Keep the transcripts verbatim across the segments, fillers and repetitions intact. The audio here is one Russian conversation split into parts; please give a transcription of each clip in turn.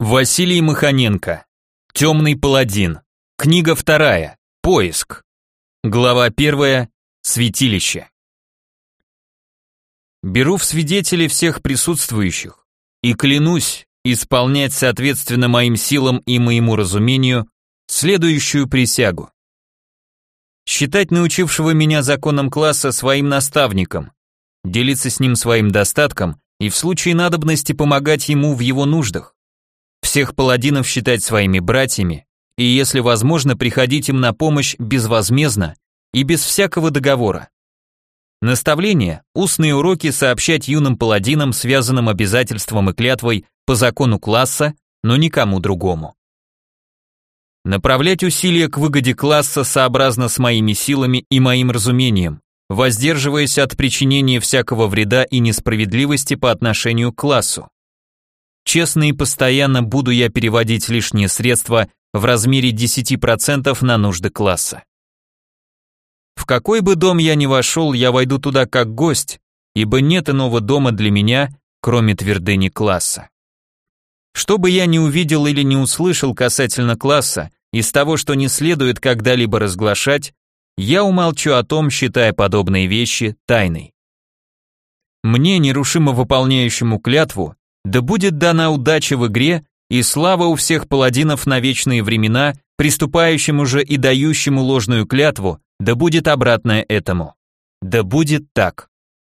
Василий Маханенко. Темный паладин. Книга вторая. Поиск. Глава первая. Святилище. Беру в свидетели всех присутствующих и клянусь исполнять соответственно моим силам и моему разумению следующую присягу. Считать научившего меня законам класса своим наставником, делиться с ним своим достатком и в случае надобности помогать ему в его нуждах. Всех паладинов считать своими братьями и, если возможно, приходить им на помощь безвозмездно и без всякого договора. Наставления, устные уроки сообщать юным паладинам, связанным обязательством и клятвой по закону класса, но никому другому. Направлять усилия к выгоде класса сообразно с моими силами и моим разумением, воздерживаясь от причинения всякого вреда и несправедливости по отношению к классу. Честно и постоянно буду я переводить лишние средства в размере десять процентов на нужды класса. В какой бы дом я ни вошел, я войду туда как гость, ибо нет иного дома для меня, кроме твердыни класса. Что бы я ни увидел или не услышал касательно класса, из того, что не следует когда-либо разглашать, я умолчу о том, считая подобные вещи тайной. Мне, нерушимо выполняющему клятву, да будет дана удача в игре и слава у всех паладинов на вечные времена, приступающему же и дающему ложную клятву, да будет обратное этому. Да будет так.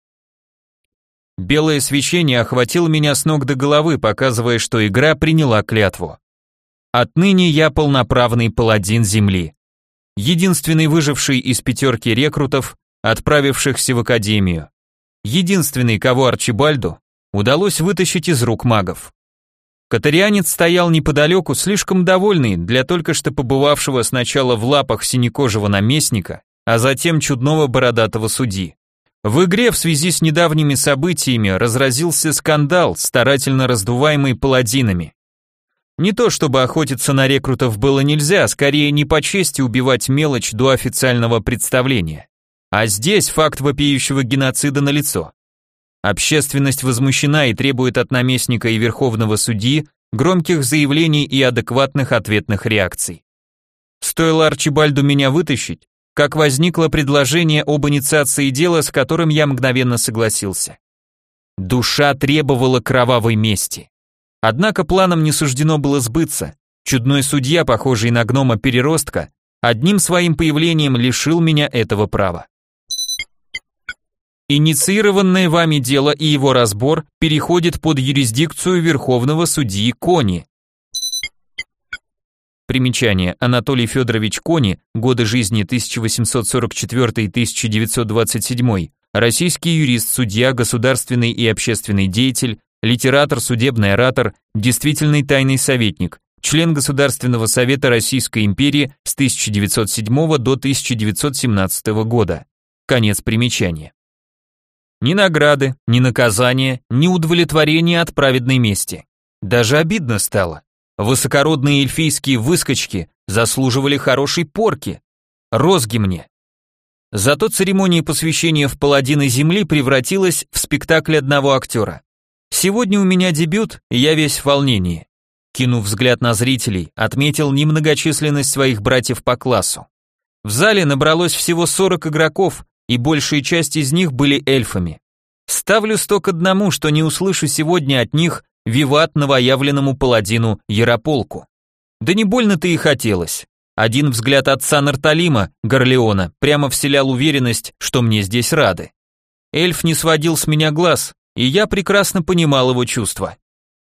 Белое свечение охватило меня с ног до головы, показывая, что игра приняла клятву. Отныне я полноправный паладин Земли. Единственный выживший из пятерки рекрутов, отправившихся в академию. Единственный, кого Арчибальду удалось вытащить из рук магов. Катарианец стоял неподалеку, слишком довольный для только что побывавшего сначала в лапах синекожего наместника, а затем чудного бородатого судьи. В игре в связи с недавними событиями разразился скандал, старательно раздуваемый паладинами. Не то чтобы охотиться на рекрутов было нельзя, скорее не по чести убивать мелочь до официального представления. А здесь факт вопиющего геноцида налицо. Общественность возмущена и требует от наместника и верховного судьи громких заявлений и адекватных ответных реакций. Стоило Арчибальду меня вытащить, как возникло предложение об инициации дела, с которым я мгновенно согласился. Душа требовала кровавой мести. Однако планам не суждено было сбыться. Чудной судья, похожий на гнома-переростка, одним своим появлением лишил меня этого права. Инициированное вами дело и его разбор переходит под юрисдикцию Верховного судьи Кони. Примечание. Анатолий Федорович Кони, годы жизни тысяча восемьсот сорок четвёртый — тысяча девятьсот двадцать седьмой, российский юрист, судья, государственный и общественный деятель, литератор, судебный оратор, действительный тайный советник, член Государственного совета Российской империи с тысяча девятьсот седьмого до тысяча девятьсот семнадцатого года. Конец примечания. Ни награды, ни наказания, ни удовлетворения от праведной мести. Даже обидно стало. Высокородные эльфийские выскочки заслуживали хорошей порки. Розги мне. Зато церемония посвящения в паладины Земли превратилась в спектакль одного актера. Сегодня у меня дебют, и я весь в волнении. Кинув взгляд на зрителей, отметил немногочисленность своих братьев по классу. В зале набралось всего сорок игроков, и большая часть из них были эльфами. Ставлю сто к одному, что не услышу сегодня от них виват новоявленному паладину Ярополку. Да не больно-то и хотелось. Один взгляд отца Нарталима, Горлеона, прямо вселял уверенность, что мне здесь рады. Эльф не сводил с меня глаз, и я прекрасно понимал его чувства.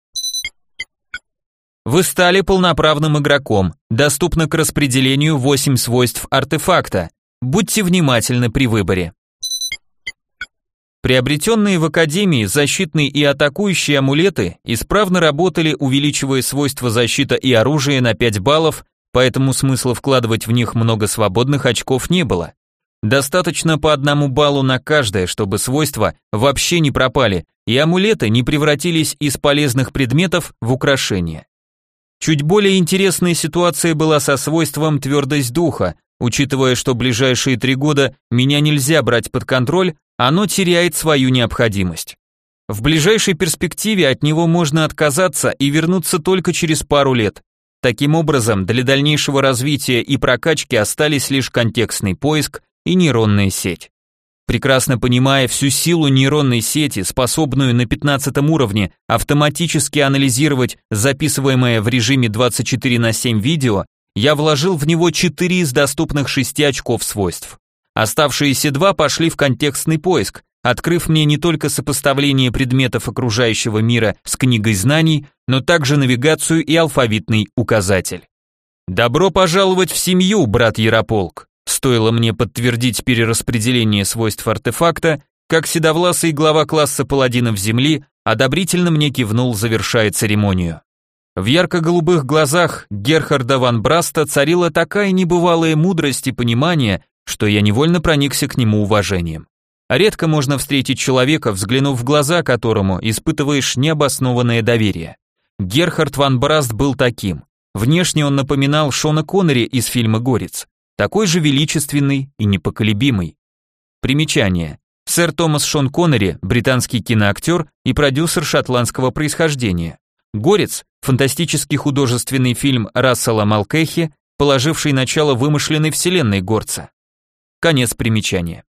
Вы стали полноправным игроком. Доступно к распределению восемь свойств артефакта. Будьте внимательны при выборе. Приобретенные в Академии защитные и атакующие амулеты исправно работали, увеличивая свойства защиты и оружия на пять баллов, поэтому смысла вкладывать в них много свободных очков не было. Достаточно по одному баллу на каждое, чтобы свойства вообще не пропали, и амулеты не превратились из полезных предметов в украшения. Чуть более интересная ситуация была со свойством твердость духа. Учитывая, что ближайшие три года меня нельзя брать под контроль, оно теряет свою необходимость. В ближайшей перспективе от него можно отказаться и вернуться только через пару лет. Таким образом, для дальнейшего развития и прокачки остались лишь контекстный поиск и нейронная сеть. Прекрасно понимая всю силу нейронной сети, способную на пятнадцатом уровне автоматически анализировать записываемое в режиме двадцать четыре на семь видео, я вложил в него четыре из доступных шести очков свойств. Оставшиеся два пошли в контекстный поиск, открыв мне не только сопоставление предметов окружающего мира с книгой знаний, но также навигацию и алфавитный указатель. Добро пожаловать в семью, брат Ярополк. Стоило мне подтвердить перераспределение свойств артефакта, как седовласый глава класса паладинов Земли одобрительно мне кивнул, завершая церемонию. В ярко-голубых глазах Герхарда ван Браста царила такая небывалая мудрость и понимание, что я невольно проникся к нему уважением. Редко можно встретить человека, взглянув в глаза которому испытываешь необоснованное доверие. Герхард ван Браст был таким. Внешне он напоминал Шона Коннери из фильма «Горец». Такой же величественный и непоколебимый. Примечание. Сэр Томас Шон Коннери, британский киноактер и продюсер шотландского происхождения. «Горец» – фантастический художественный фильм Рассела Малкехи, положивший начало вымышленной вселенной Горца. Конец примечания.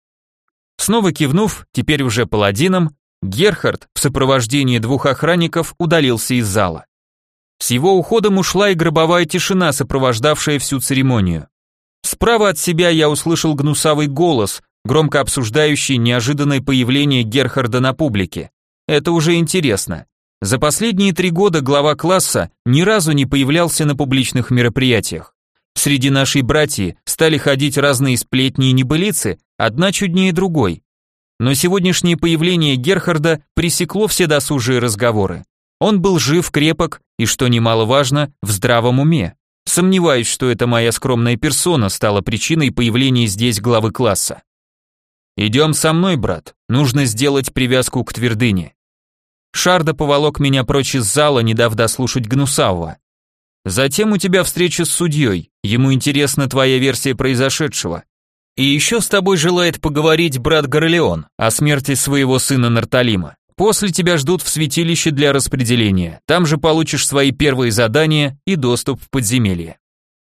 Снова кивнув, теперь уже паладином, Герхард в сопровождении двух охранников удалился из зала. С его уходом ушла и гробовая тишина, сопровождавшая всю церемонию. Справа от себя я услышал гнусавый голос, громко обсуждающий неожиданное появление Герхарда на публике. Это уже интересно. За последние три года глава класса ни разу не появлялся на публичных мероприятиях. Среди нашей братьи стали ходить разные сплетни и небылицы, одна чуднее другой. Но сегодняшнее появление Герхарда пресекло все досужие разговоры. Он был жив, крепок и, что немаловажно, в здравом уме. Сомневаюсь, что эта моя скромная персона стала причиной появления здесь главы класса. «Идем со мной, брат, нужно сделать привязку к твердыне». Шарда поволок меня прочь из зала, не дав дослушать гнусавого. «Затем у тебя встреча с судьей, ему интересна твоя версия произошедшего. И еще с тобой желает поговорить брат Горлеон о смерти своего сына Нарталима. После тебя ждут в святилище для распределения, там же получишь свои первые задания и доступ в подземелье».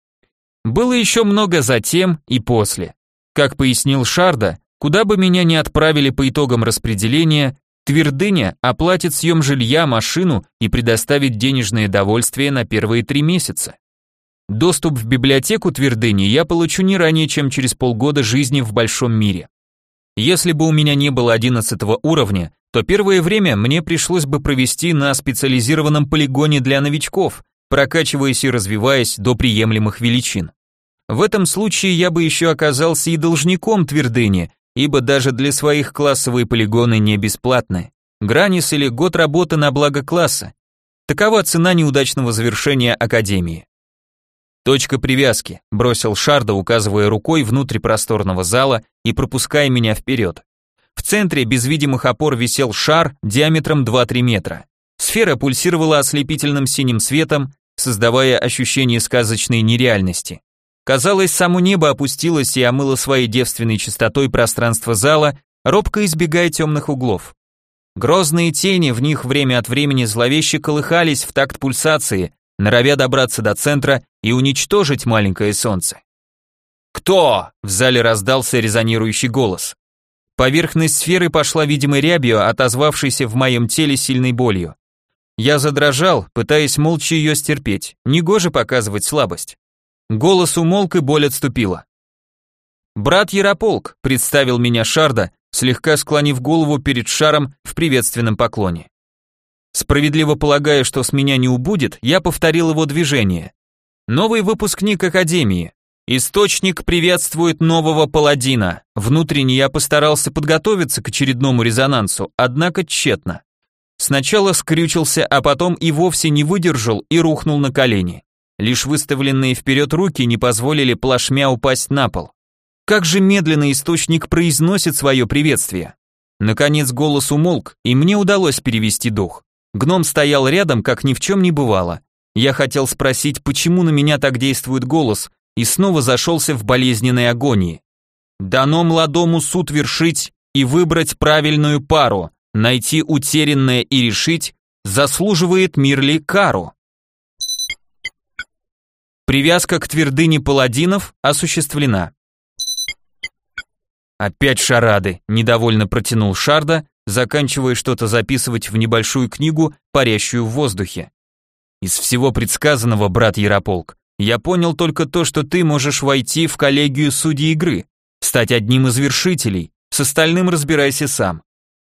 Было еще много затем и после. Как пояснил Шарда, куда бы меня ни отправили по итогам распределения, твердыня оплатит съем жилья, машину и предоставит денежное довольствие на первые три месяца. Доступ в библиотеку твердыни я получу не ранее, чем через полгода жизни в большом мире. Если бы у меня не было одиннадцатого уровня, то первое время мне пришлось бы провести на специализированном полигоне для новичков, прокачиваясь и развиваясь до приемлемых величин. В этом случае я бы еще оказался и должником твердыни, ибо даже для своих классовые полигоны не бесплатны. Гранис или год работы на благо класса. Такова цена неудачного завершения академии. «Точка привязки», — бросил Шарда, указывая рукой внутрь просторного зала и пропуская меня вперед. В центре без видимых опор висел шар диаметром два-три метра. Сфера пульсировала ослепительным синим светом, создавая ощущение сказочной нереальности. Казалось, само небо опустилось и омыло своей девственной чистотой пространство зала, робко избегая темных углов. Грозные тени в них время от времени зловеще колыхались в такт пульсации, норовя добраться до центра и уничтожить маленькое солнце. «Кто?» — в зале раздался резонирующий голос. Поверхность сферы пошла видимой рябью, отозвавшейся в моем теле сильной болью. Я задрожал, пытаясь молча ее стерпеть, негоже показывать слабость. Голос умолк и боль отступила. «Брат Ярополк», — представил меня Шарда, слегка склонив голову перед шаром в приветственном поклоне. Справедливо полагая, что с меня не убудет, я повторил его движение. Новый выпускник Академии. Источник приветствует нового паладина. Внутренне я постарался подготовиться к очередному резонансу, однако тщетно. Сначала скрючился, а потом и вовсе не выдержал и рухнул на колени. Лишь выставленные вперед руки не позволили плашмя упасть на пол. Как же медленно источник произносит свое приветствие. Наконец голос умолк, и мне удалось перевести дух. Гном стоял рядом, как ни в чем не бывало. Я хотел спросить, почему на меня так действует голос, и снова зашелся в болезненной агонии. «Дано младому суд вершить и выбрать правильную пару», найти утерянное и решить, заслуживает мир ли кару. Привязка к твердыне паладинов осуществлена. Опять шарады, недовольно протянул Шарда, заканчивая что-то записывать в небольшую книгу, парящую в воздухе. Из всего предсказанного, брат Ярополк, я понял только то, что ты можешь войти в коллегию судей игры, стать одним из вершителей, с остальным разбирайся сам.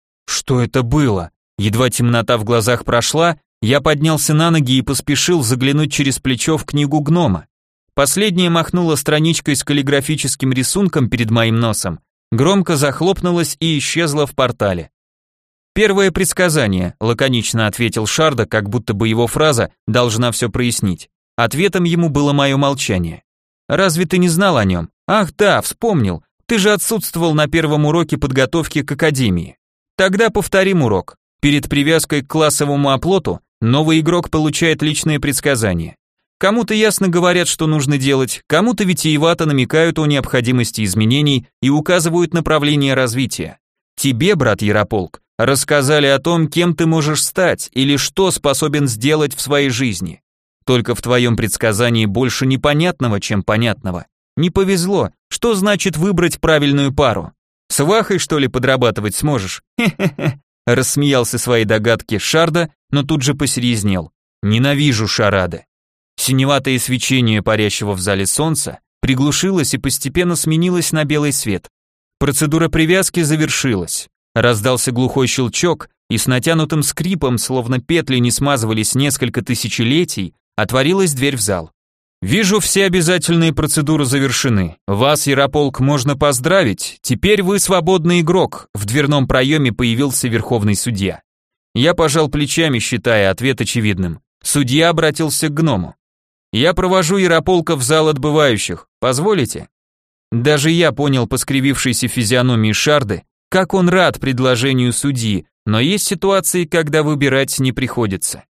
Что это было? Едва темнота в глазах прошла, я поднялся на ноги и поспешил заглянуть через плечо в книгу гнома. Последняя махнула страничкой с каллиграфическим рисунком перед моим носом, громко захлопнулась и исчезла в портале. «Первое предсказание», — лаконично ответил Шарда, как будто бы его фраза должна все прояснить. Ответом ему было мое молчание. «Разве ты не знал о нем? Ах да, вспомнил, ты же отсутствовал на первом уроке подготовки к академии. Тогда повторим урок. Перед привязкой к классовому оплоту новый игрок получает личное предсказание. Кому-то ясно говорят, что нужно делать, кому-то витиевато намекают о необходимости изменений и указывают направление развития. Тебе, брат Ярополк, рассказали о том, кем ты можешь стать или что способен сделать в своей жизни. Только в твоем предсказании больше непонятного, чем понятного. Не повезло, что значит выбрать правильную пару? С Вахой, что ли, подрабатывать сможешь? Хе-хе-хе. Рассмеялся своей догадке Шарда, но тут же посерьезнел. Ненавижу шарады. Синеватое свечение парящего в зале солнца приглушилось и постепенно сменилось на белый свет. Процедура привязки завершилась. Раздался глухой щелчок, и с натянутым скрипом, словно петли не смазывались несколько тысячелетий, отворилась дверь в зал. «Вижу, все обязательные процедуры завершены. Вас, Ярополк, можно поздравить. Теперь вы свободный игрок», в дверном проеме появился верховный судья. Я пожал плечами, считая ответ очевидным. Судья обратился к гному. «Я провожу Ярополка в зал отбывающих. Позволите?» Даже я понял по скривившейся физиономии Шарды, как он рад предложению судьи, но есть ситуации, когда выбирать не приходится.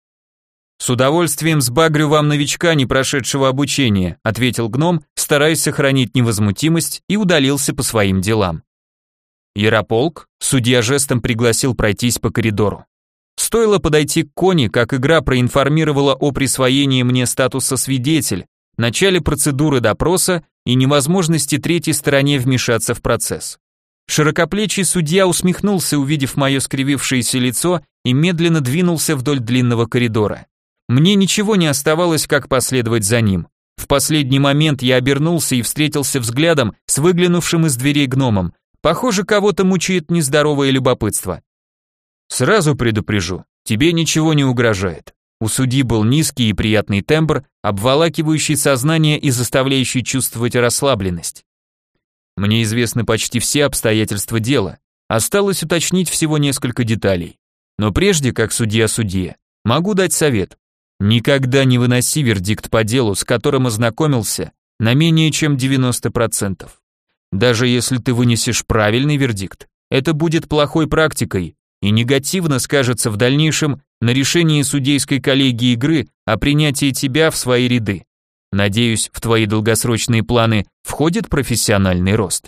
«С удовольствием сбагрю вам новичка, не прошедшего обучения», ответил гном, стараясь сохранить невозмутимость, и удалился по своим делам. «Ярополк?» Судья жестом пригласил пройтись по коридору. Стоило подойти к Кони, как игра проинформировала о присвоении мне статуса свидетель, начале процедуры допроса и невозможности третьей стороне вмешаться в процесс. Широкоплечий судья усмехнулся, увидев мое скривившееся лицо, и медленно двинулся вдоль длинного коридора. Мне ничего не оставалось, как последовать за ним. В последний момент я обернулся и встретился взглядом с выглянувшим из дверей гномом. Похоже, кого-то мучает нездоровое любопытство. «Сразу предупрежу, тебе ничего не угрожает». У судьи был низкий и приятный тембр, обволакивающий сознание и заставляющий чувствовать расслабленность. Мне известны почти все обстоятельства дела, осталось уточнить всего несколько деталей. Но прежде, как судья судье, могу дать совет. Никогда не выноси вердикт по делу, с которым ознакомился, на менее чем девяносто процентов. Даже если ты вынесешь правильный вердикт, это будет плохой практикой и негативно скажется в дальнейшем на решении судейской коллегии игры о принятии тебя в свои ряды. Надеюсь, в твои долгосрочные планы входит профессиональный рост.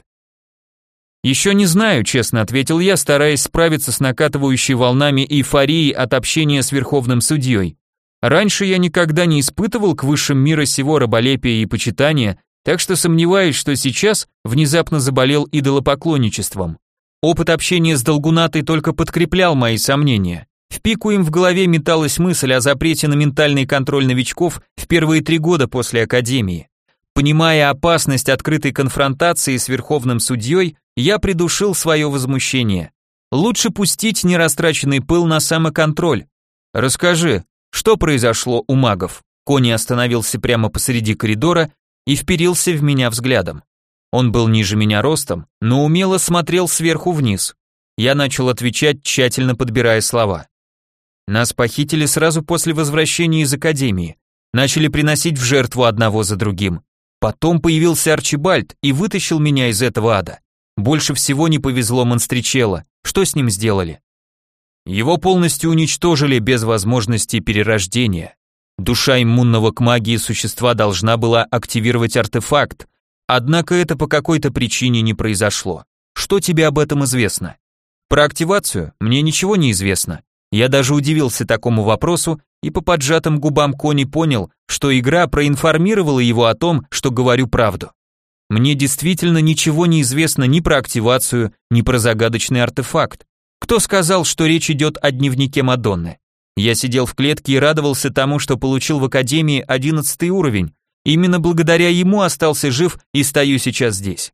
Еще не знаю, честно ответил я, стараясь справиться с накатывающей волнами эйфории от общения с верховным судьей. Раньше я никогда не испытывал к высшим мира сего раболепия и почитания, так что сомневаюсь, что сейчас внезапно заболел идолопоклонничеством. Опыт общения с Долгунатой только подкреплял мои сомнения. В пику им в голове металась мысль о запрете на ментальный контроль новичков в первые три года после академии. Понимая опасность открытой конфронтации с верховным судьей, я придушил свое возмущение. Лучше пустить нерастраченный пыл на самоконтроль. Расскажи, что произошло у магов? Кони остановился прямо посреди коридора и вперился в меня взглядом. Он был ниже меня ростом, но умело смотрел сверху вниз. Я начал отвечать, тщательно подбирая слова. Нас похитили сразу после возвращения из академии. Начали приносить в жертву одного за другим. Потом появился Арчибальд и вытащил меня из этого ада. Больше всего не повезло Монстричелло. Что с ним сделали? Его полностью уничтожили без возможности перерождения. Душа иммунного к магии существа должна была активировать артефакт, однако это по какой-то причине не произошло. Что тебе об этом известно? Про активацию мне ничего не известно. Я даже удивился такому вопросу и по поджатым губам Кони понял, что игра проинформировала его о том, что говорю правду. Мне действительно ничего не известно ни про активацию, ни про загадочный артефакт. Кто сказал, что речь идет о дневнике Мадонны? Я сидел в клетке и радовался тому, что получил в Академии одиннадцатый уровень. Именно благодаря ему остался жив и стою сейчас здесь.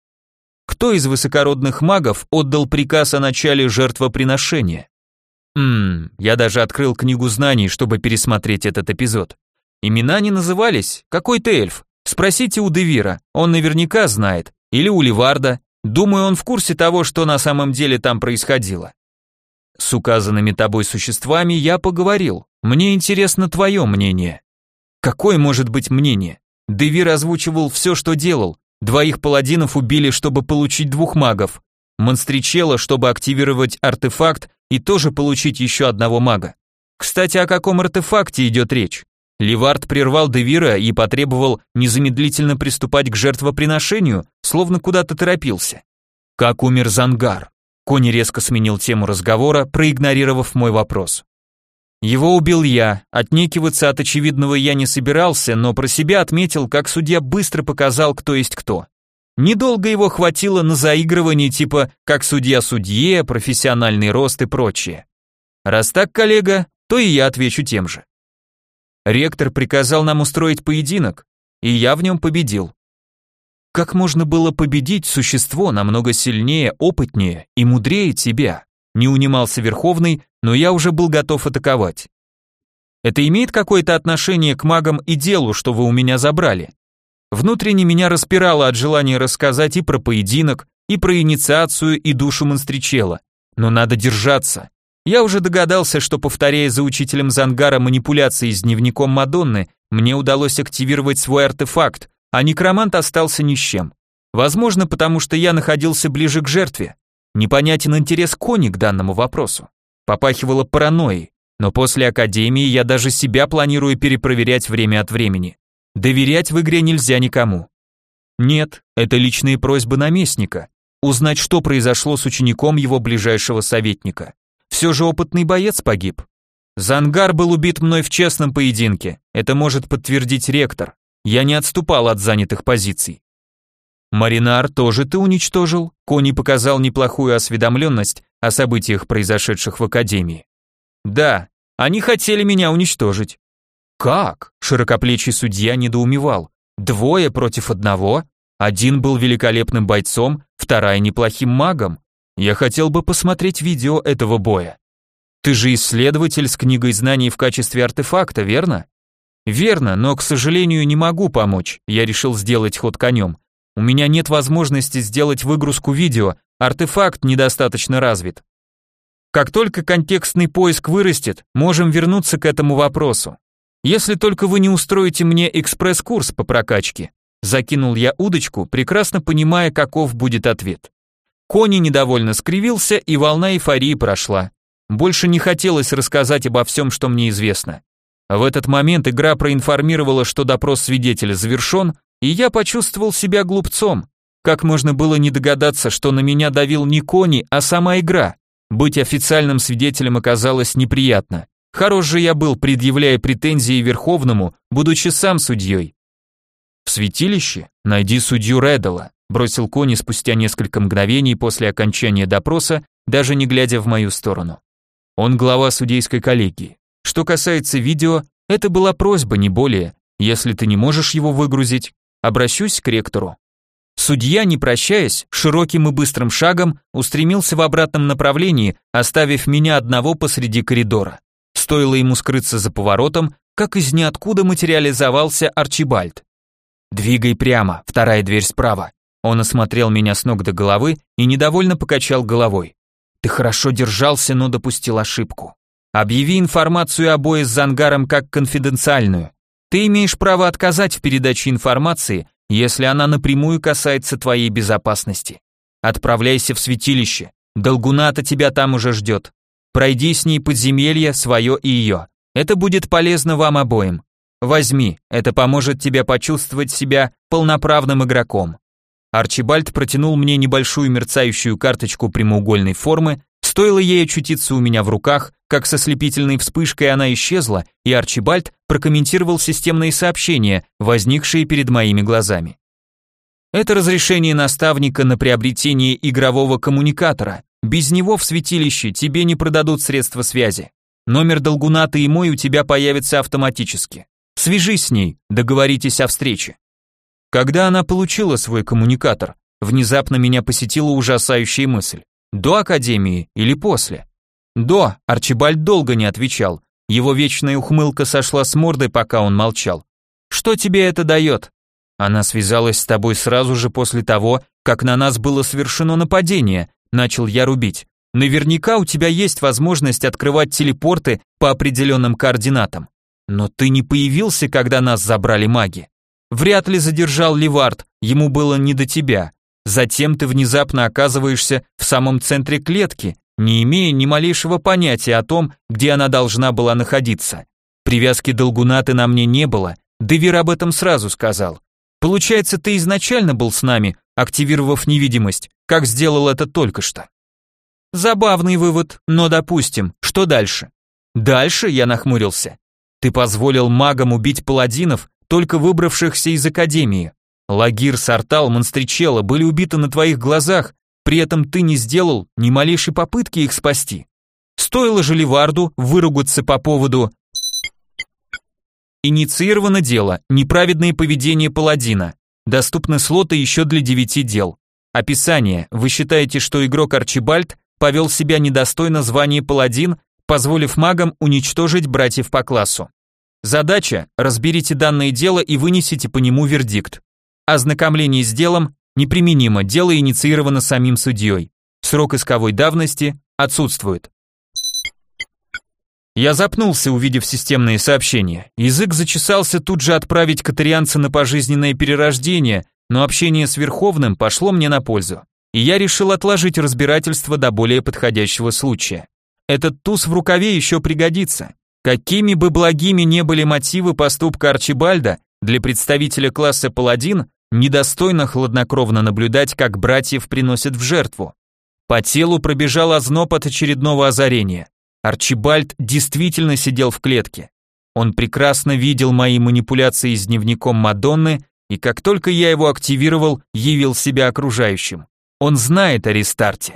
Кто из высокородных магов отдал приказ о начале жертвоприношения? Ммм, я даже открыл книгу знаний, чтобы пересмотреть этот эпизод. Имена не назывались, какой-то эльф. Спросите у Девира, он наверняка знает, или у Ливарда. Думаю, он в курсе того, что на самом деле там происходило. С указанными тобой существами я поговорил. Мне интересно твое мнение. Какое может быть мнение? Девир озвучивал все, что делал. Двоих паладинов убили, чтобы получить двух магов. Монстричелла, чтобы активировать артефакт и тоже получить еще одного мага. Кстати, о каком артефакте идет речь? Ливард прервал Девира и потребовал незамедлительно приступать к жертвоприношению, словно куда-то торопился. Как умер Зангар? Кони резко сменил тему разговора, проигнорировав мой вопрос. Его убил я, отнекиваться от очевидного я не собирался, но про себя отметил, как судья быстро показал, кто есть кто. Недолго его хватило на заигрывание типа «как судья судье», «профессиональный рост» и прочее. Раз так, коллега, то и я отвечу тем же. Ректор приказал нам устроить поединок, и я в нем победил. Как можно было победить существо намного сильнее, опытнее и мудрее тебя? Не унимался Верховный, но я уже был готов атаковать. Это имеет какое-то отношение к магам и делу, что вы у меня забрали? Внутренне меня распирало от желания рассказать и про поединок, и про инициацию, и душу Монстричелла. Но надо держаться. Я уже догадался, что, повторяя за учителем Зангара манипуляции с дневником Мадонны, мне удалось активировать свой артефакт, а некромант остался ни с чем. Возможно, потому что я находился ближе к жертве. Непонятен интерес Кони к данному вопросу. Попахивало паранойей, но после Академии я даже себя планирую перепроверять время от времени. Доверять в игре нельзя никому. Нет, это личные просьбы наместника. Узнать, что произошло с учеником его ближайшего советника. Все же опытный боец погиб. Зангар был убит мной в честном поединке. Это может подтвердить ректор. Я не отступал от занятых позиций. Маринар тоже ты уничтожил? Кони показал неплохую осведомленность о событиях, произошедших в Академии. Да, они хотели меня уничтожить. Как? Широкоплечий судья недоумевал. Двое против одного? Один был великолепным бойцом, вторая неплохим магом. Я хотел бы посмотреть видео этого боя. Ты же исследователь с книгой знаний в качестве артефакта, верно? Верно, но, к сожалению, не могу помочь. Я решил сделать ход конем. У меня нет возможности сделать выгрузку видео, артефакт недостаточно развит. Как только контекстный поиск вырастет, можем вернуться к этому вопросу. Если только вы не устроите мне экспресс-курс по прокачке. Закинул я удочку, прекрасно понимая, каков будет ответ. Кони недовольно скривился, и волна эйфории прошла. Больше не хотелось рассказать обо всем, что мне известно. В этот момент игра проинформировала, что допрос свидетеля завершен, и я почувствовал себя глупцом. Как можно было не догадаться, что на меня давил не Кони, а сама игра? Быть официальным свидетелем оказалось неприятно. Хорош же я был, предъявляя претензии Верховному, будучи сам судьей. В святилище найди судью Реддала, бросил Кони спустя несколько мгновений после окончания допроса, даже не глядя в мою сторону. Он глава судейской коллегии. Что касается видео, это была просьба, не более. Если ты не можешь его выгрузить, обращусь к ректору. Судья, не прощаясь, широким и быстрым шагом устремился в обратном направлении, оставив меня одного посреди коридора. Стоило ему скрыться за поворотом, как из ниоткуда материализовался Арчибальд. «Двигай прямо, вторая дверь справа». Он осмотрел меня с ног до головы и недовольно покачал головой. «Ты хорошо держался, но допустил ошибку. Объяви информацию о бое с Зангаром как конфиденциальную. Ты имеешь право отказать в передаче информации, если она напрямую касается твоей безопасности. Отправляйся в святилище, Долгуната тебя там уже ждет. Пройди с ней подземелье, свое и ее. Это будет полезно вам обоим. Возьми, это поможет тебе почувствовать себя полноправным игроком». Арчибальд протянул мне небольшую мерцающую карточку прямоугольной формы, Стоило ей очутиться у меня в руках, как со слепительной вспышкой она исчезла, и Арчибальд прокомментировал системные сообщения, возникшие перед моими глазами. Это разрешение наставника на приобретение игрового коммуникатора. Без него в святилище тебе не продадут средства связи. Номер Долгунаты и мой у тебя появится автоматически. Свяжись с ней, договоритесь о встрече. Когда она получила свой коммуникатор, внезапно меня посетила ужасающая мысль. До академии или после? До, Арчибальд долго не отвечал. Его вечная ухмылка сошла с морды, пока он молчал. Что тебе это дает? Она связалась с тобой сразу же после того, как на нас было совершено нападение, начал я рубить. Наверняка у тебя есть возможность открывать телепорты по определенным координатам. Но ты не появился, когда нас забрали маги. Вряд ли задержал Ливард, ему было не до тебя. Затем ты внезапно оказываешься в самом центре клетки, не имея ни малейшего понятия о том, где она должна была находиться. Привязки Долгунаты на мне не было, Девир об этом сразу сказал. Получается, ты изначально был с нами, активировав невидимость, как сделал это только что. Забавный вывод, но допустим, что дальше? Дальше я нахмурился. Ты позволил магам убить паладинов, только выбравшихся из академии. Лагир, Сартал, Монстричелло были убиты на твоих глазах, при этом ты не сделал ни малейшей попытки их спасти. Стоило же Ливарду выругаться по поводу... Инициировано дело «Неправедное поведение паладина». Доступны слоты еще для девяти дел. Описание. Вы считаете, что игрок Арчибальд повел себя недостойно звания паладин, позволив магам уничтожить братьев по классу. Задача – разберите данное дело и вынесите по нему вердикт. Ознакомление с делом неприменимо, дело инициировано самим судьей. Срок исковой давности отсутствует. Я запнулся, увидев системные сообщения. Язык зачесался тут же отправить катарианца на пожизненное перерождение, но общение с Верховным пошло мне на пользу. И я решил отложить разбирательство до более подходящего случая. Этот туз в рукаве еще пригодится. Какими бы благими не были мотивы поступка Арчибальда, для представителя класса паладин недостойно хладнокровно наблюдать, как братьев приносят в жертву. По телу пробежал озноб от очередного озарения. Арчибальд действительно сидел в клетке. Он прекрасно видел мои манипуляции с дневником Мадонны, и как только я его активировал, явил себя окружающим. Он знает о рестарте.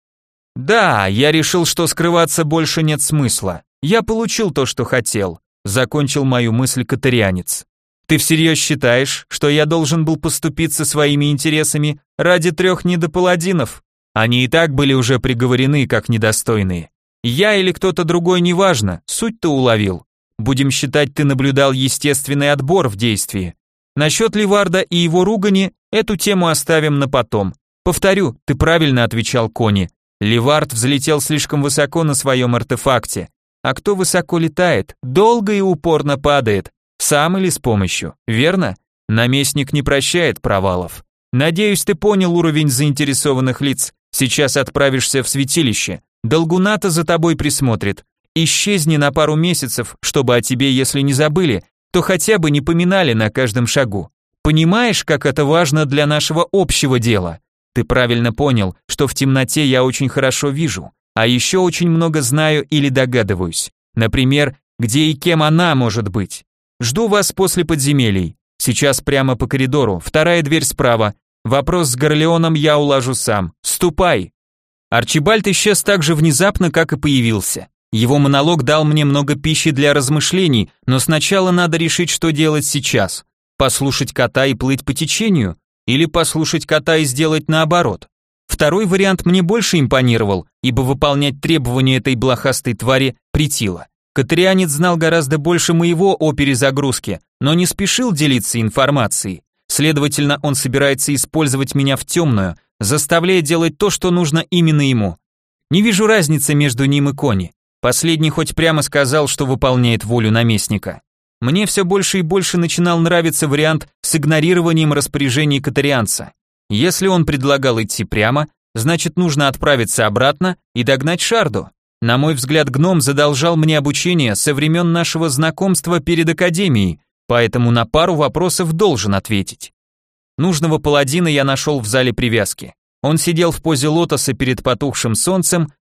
Да, я решил, что скрываться больше нет смысла. Я получил то, что хотел, закончил мою мысль катарианец. Ты всерьез считаешь, что я должен был поступиться своими интересами ради трех недопаладинов? Они и так были уже приговорены как недостойные. Я или кто-то другой, неважно, суть-то уловил. Будем считать, ты наблюдал естественный отбор в действии. Насчет Ливарда и его ругани, эту тему оставим на потом. Повторю, ты правильно отвечал Кони. Ливард взлетел слишком высоко на своем артефакте. А кто высоко летает, долго и упорно падает. Сам или с помощью, верно? Наместник не прощает провалов. Надеюсь, ты понял уровень заинтересованных лиц. Сейчас отправишься в святилище. Долгуната за тобой присмотрит. Исчезни на пару месяцев, чтобы о тебе, если не забыли, то хотя бы не поминали на каждом шагу. Понимаешь, как это важно для нашего общего дела? Ты правильно понял, что в темноте я очень хорошо вижу, а еще очень много знаю или догадываюсь. Например, где и кем она может быть. Жду вас после подземелий. Сейчас прямо по коридору, вторая дверь справа. Вопрос с Горлеоном я улажу сам. Ступай. Арчибальд исчез так же внезапно, как и появился. Его монолог дал мне много пищи для размышлений, но сначала надо решить, что делать сейчас. Послушать кота и плыть по течению? Или послушать кота и сделать наоборот? Второй вариант мне больше импонировал, ибо выполнять требования этой блохастой твари претило. Катарианец знал гораздо больше моего о перезагрузке, но не спешил делиться информацией. Следовательно, он собирается использовать меня в темную, заставляя делать то, что нужно именно ему. Не вижу разницы между ним и Кони. Последний хоть прямо сказал, что выполняет волю наместника. Мне все больше и больше начинал нравиться вариант с игнорированием распоряжений катарианца. Если он предлагал идти прямо, значит нужно отправиться обратно и догнать Шарду. На мой взгляд, гном задолжал мне обучение со времен нашего знакомства перед академией, поэтому на пару вопросов должен ответить. Нужного паладина я нашел в зале привязки. Он сидел в позе лотоса перед потухшим солнцем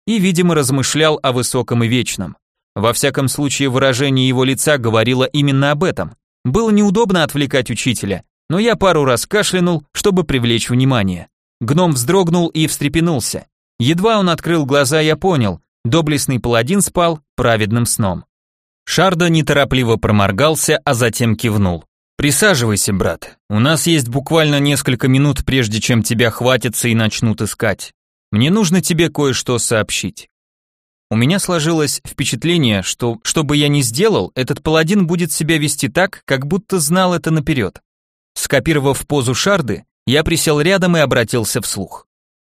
и, видимо, размышлял о высоком и вечном. Во всяком случае, выражение его лица говорило именно об этом. Было неудобно отвлекать учителя, но я пару раз кашлянул, чтобы привлечь внимание. Гном вздрогнул и встрепенулся. Едва он открыл глаза, я понял, доблестный паладин спал праведным сном. Шарда неторопливо проморгался, а затем кивнул. «Присаживайся, брат. У нас есть буквально несколько минут, прежде чем тебя хватятся и начнут искать. Мне нужно тебе кое-что сообщить». У меня сложилось впечатление, что, что бы я ни сделал, этот паладин будет себя вести так, как будто знал это наперед. Скопировав позу Шарды, я присел рядом и обратился вслух.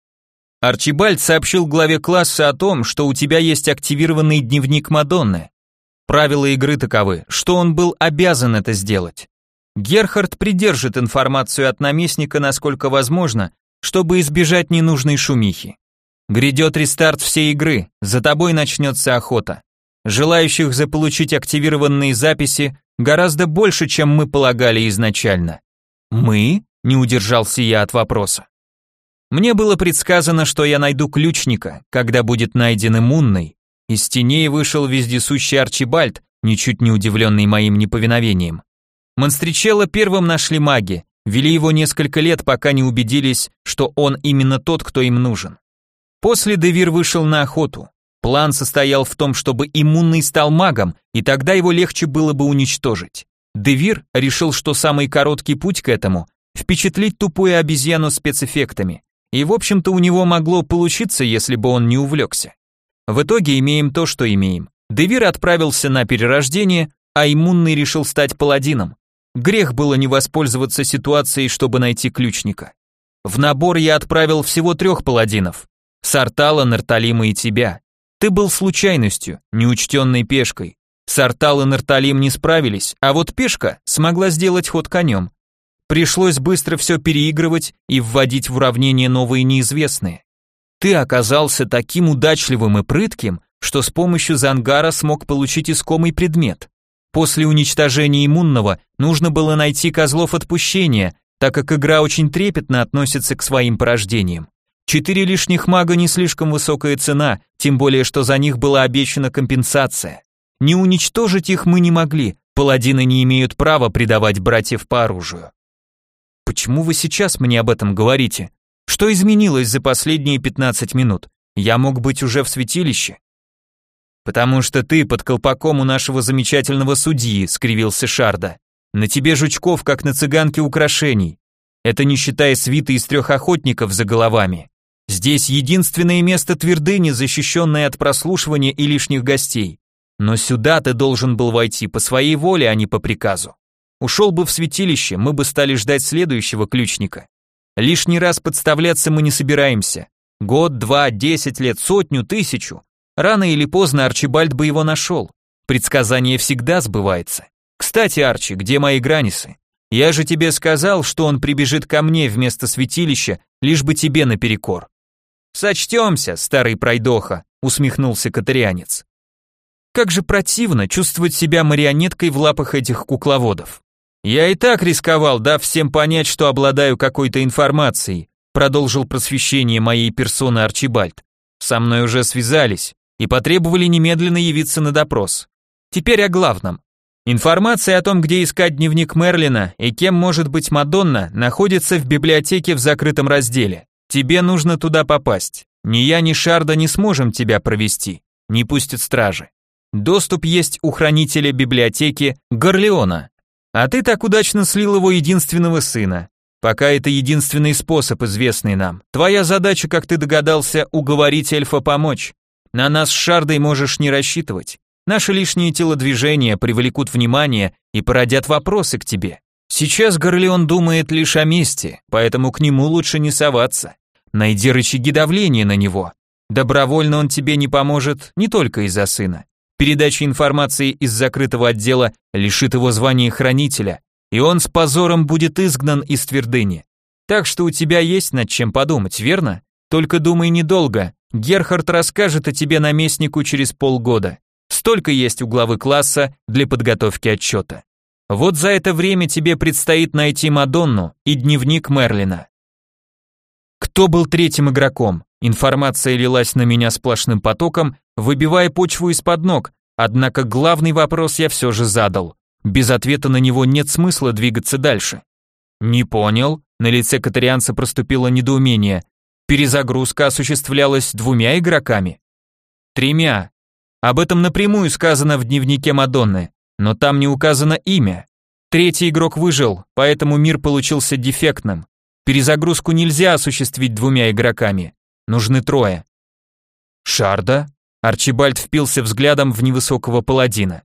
Арчибальд сообщил главе класса о том, что у тебя есть активированный дневник Мадонны. Правила игры таковы, что он был обязан это сделать. Герхард придержит информацию от наместника насколько возможно, чтобы избежать ненужной шумихи. Грядет рестарт всей игры, за тобой начнется охота. Желающих заполучить активированные записи гораздо больше, чем мы полагали изначально. Мы? Не удержался я от вопроса. Мне было предсказано, что я найду ключника, когда будет найден иммунный. Из теней вышел вездесущий Арчибальд, ничуть не удивленный моим неповиновением. Монстричелло первым нашли маги, вели его несколько лет, пока не убедились, что он именно тот, кто им нужен. После Девир вышел на охоту. План состоял в том, чтобы иммунный стал магом, и тогда его легче было бы уничтожить. Девир решил, что самый короткий путь к этому – впечатлить тупую обезьяну спецэффектами. И в общем-то у него могло получиться, если бы он не увлекся. В итоге имеем то, что имеем. Девир отправился на перерождение, а иммунный решил стать паладином. Грех было не воспользоваться ситуацией, чтобы найти ключника. В набор я отправил всего трех паладинов. Сартала, Нарталима и тебя. Ты был случайностью, неучтенной пешкой. Сартал и Нарталим не справились, а вот пешка смогла сделать ход конем. Пришлось быстро все переигрывать и вводить в уравнение новые неизвестные. Ты оказался таким удачливым и прытким, что с помощью Зангара смог получить искомый предмет. После уничтожения иммунного нужно было найти козлов отпущения, так как игра очень трепетно относится к своим порождениям. Четыре лишних мага не слишком высокая цена, тем более что за них была обещана компенсация. Не уничтожить их мы не могли, паладины не имеют права предавать братьев по оружию. Почему вы сейчас мне об этом говорите? Что изменилось за последние пятнадцать минут? Я мог быть уже в святилище. Потому что ты под колпаком у нашего замечательного судьи, скривился Шарда. На тебе жучков, как на цыганке, украшений. Это не считая свиты из трех охотников за головами. Здесь единственное место твердыни, защищенное от прослушивания и лишних гостей. Но сюда ты должен был войти по своей воле, а не по приказу. Ушел бы в святилище, мы бы стали ждать следующего ключника. Лишний раз подставляться мы не собираемся. Год, два, десять лет, сотню, тысячу. Рано или поздно Арчибальд бы его нашел. Предсказание всегда сбывается. Кстати, Арчи, где мои гранисы? Я же тебе сказал, что он прибежит ко мне вместо святилища, лишь бы тебе наперекор. Сочтемся, старый пройдоха, усмехнулся катарианец. Как же противно чувствовать себя марионеткой в лапах этих кукловодов. Я и так рисковал, дав всем понять, что обладаю какой-то информацией, продолжил просвещение моей персоны Арчибальд. Со мной уже связались и потребовали немедленно явиться на допрос. Теперь о главном. Информация о том, где искать дневник Мерлина и кем может быть Мадонна, находится в библиотеке в закрытом разделе. Тебе нужно туда попасть. Ни я, ни Шарда не сможем тебя провести, не пустят стражи. Доступ есть у хранителя библиотеки Горлеона. А ты так удачно слил его единственного сына. Пока это единственный способ, известный нам. Твоя задача, как ты догадался, уговорить эльфа помочь. На нас с Шардой можешь не рассчитывать. Наши лишние телодвижения привлекут внимание и породят вопросы к тебе. Сейчас Горлеон думает лишь о мести, поэтому к нему лучше не соваться. Найди рычаги давления на него. Добровольно он тебе не поможет не только из-за сына. Передача информации из закрытого отдела лишит его звания хранителя, и он с позором будет изгнан из твердыни. Так что у тебя есть над чем подумать, верно? Только думай недолго. Герхард расскажет о тебе наместнику через полгода. Столько есть у главы класса для подготовки отчета. Вот за это время тебе предстоит найти Мадонну и дневник Мерлина. Кто был третьим игроком? Информация лилась на меня сплошным потоком, выбивая почву из-под ног, однако главный вопрос я все же задал. Без ответа на него нет смысла двигаться дальше. Не понял, на лице катарианца проступило недоумение. Перезагрузка осуществлялась двумя игроками? Тремя. Об этом напрямую сказано в дневнике Мадонны, но там не указано имя. Третий игрок выжил, поэтому мир получился дефектным. Перезагрузку нельзя осуществить двумя игроками. Нужны трое. Шарда? Арчибальд впился взглядом в невысокого паладина.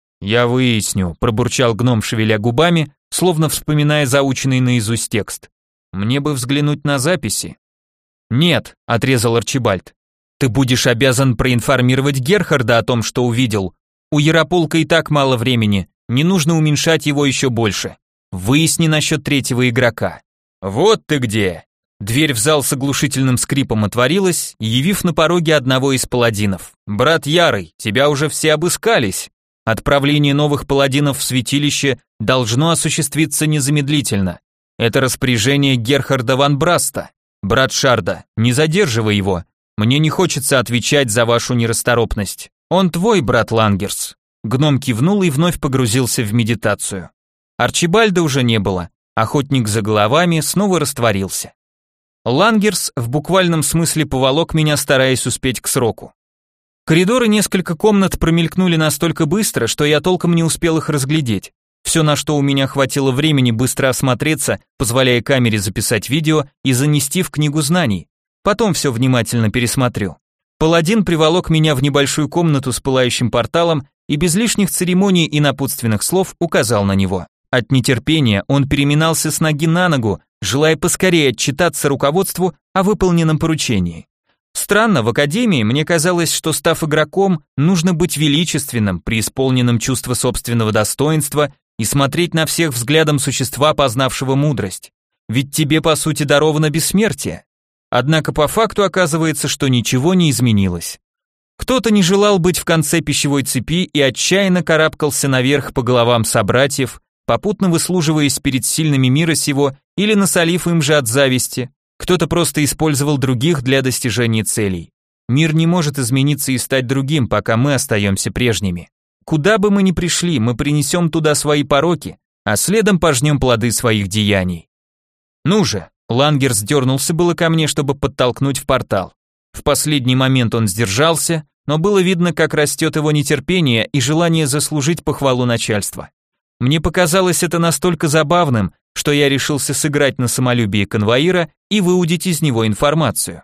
Я выясню, пробурчал гном, шевеля губами, словно вспоминая заученный наизусть текст. Мне бы взглянуть на записи. Нет, отрезал Арчибальд. Ты будешь обязан проинформировать Герхарда о том, что увидел. У Ярополка и так мало времени, не нужно уменьшать его еще больше. Выясни насчет третьего игрока. Вот ты где. Дверь в зал с оглушительным скрипом отворилась, явив на пороге одного из паладинов. Брат Ярый, тебя уже все обыскались. Отправление новых паладинов в святилище должно осуществиться незамедлительно. Это распоряжение Герхарда ван Браста. Брат Шарда, не задерживай его. Мне не хочется отвечать за вашу нерасторопность. Он твой брат Лангерс. Гном кивнул и вновь погрузился в медитацию. Арчибальда уже не было. Охотник за головами снова растворился. Лангерс в буквальном смысле поволок меня, стараясь успеть к сроку. Коридоры, несколько комнат промелькнули настолько быстро, что я толком не успел их разглядеть. Все, на что у меня хватило времени быстро осмотреться, позволяя камере записать видео и занести в книгу знаний. Потом все внимательно пересмотрю. Паладин приволок меня в небольшую комнату с пылающим порталом и без лишних церемоний и напутственных слов указал на него. От нетерпения он переминался с ноги на ногу, желая поскорее отчитаться руководству о выполненном поручении. Странно, в академии мне казалось, что, став игроком, нужно быть величественным, преисполненным чувства собственного достоинства и смотреть на всех взглядом существа, познавшего мудрость. Ведь тебе, по сути, даровано бессмертие. Однако по факту оказывается, что ничего не изменилось. Кто-то не желал быть в конце пищевой цепи и отчаянно карабкался наверх по головам собратьев, попутно выслуживаясь перед сильными мира сего или насолив им же от зависти. Кто-то просто использовал других для достижения целей. Мир не может измениться и стать другим, пока мы остаемся прежними. Куда бы мы ни пришли, мы принесем туда свои пороки, а следом пожнем плоды своих деяний. Ну же, Лангерс дернулся было ко мне, чтобы подтолкнуть в портал. В последний момент он сдержался, но было видно, как растет его нетерпение и желание заслужить похвалу начальства. Мне показалось это настолько забавным, что я решился сыграть на самолюбии конвоира и выудить из него информацию.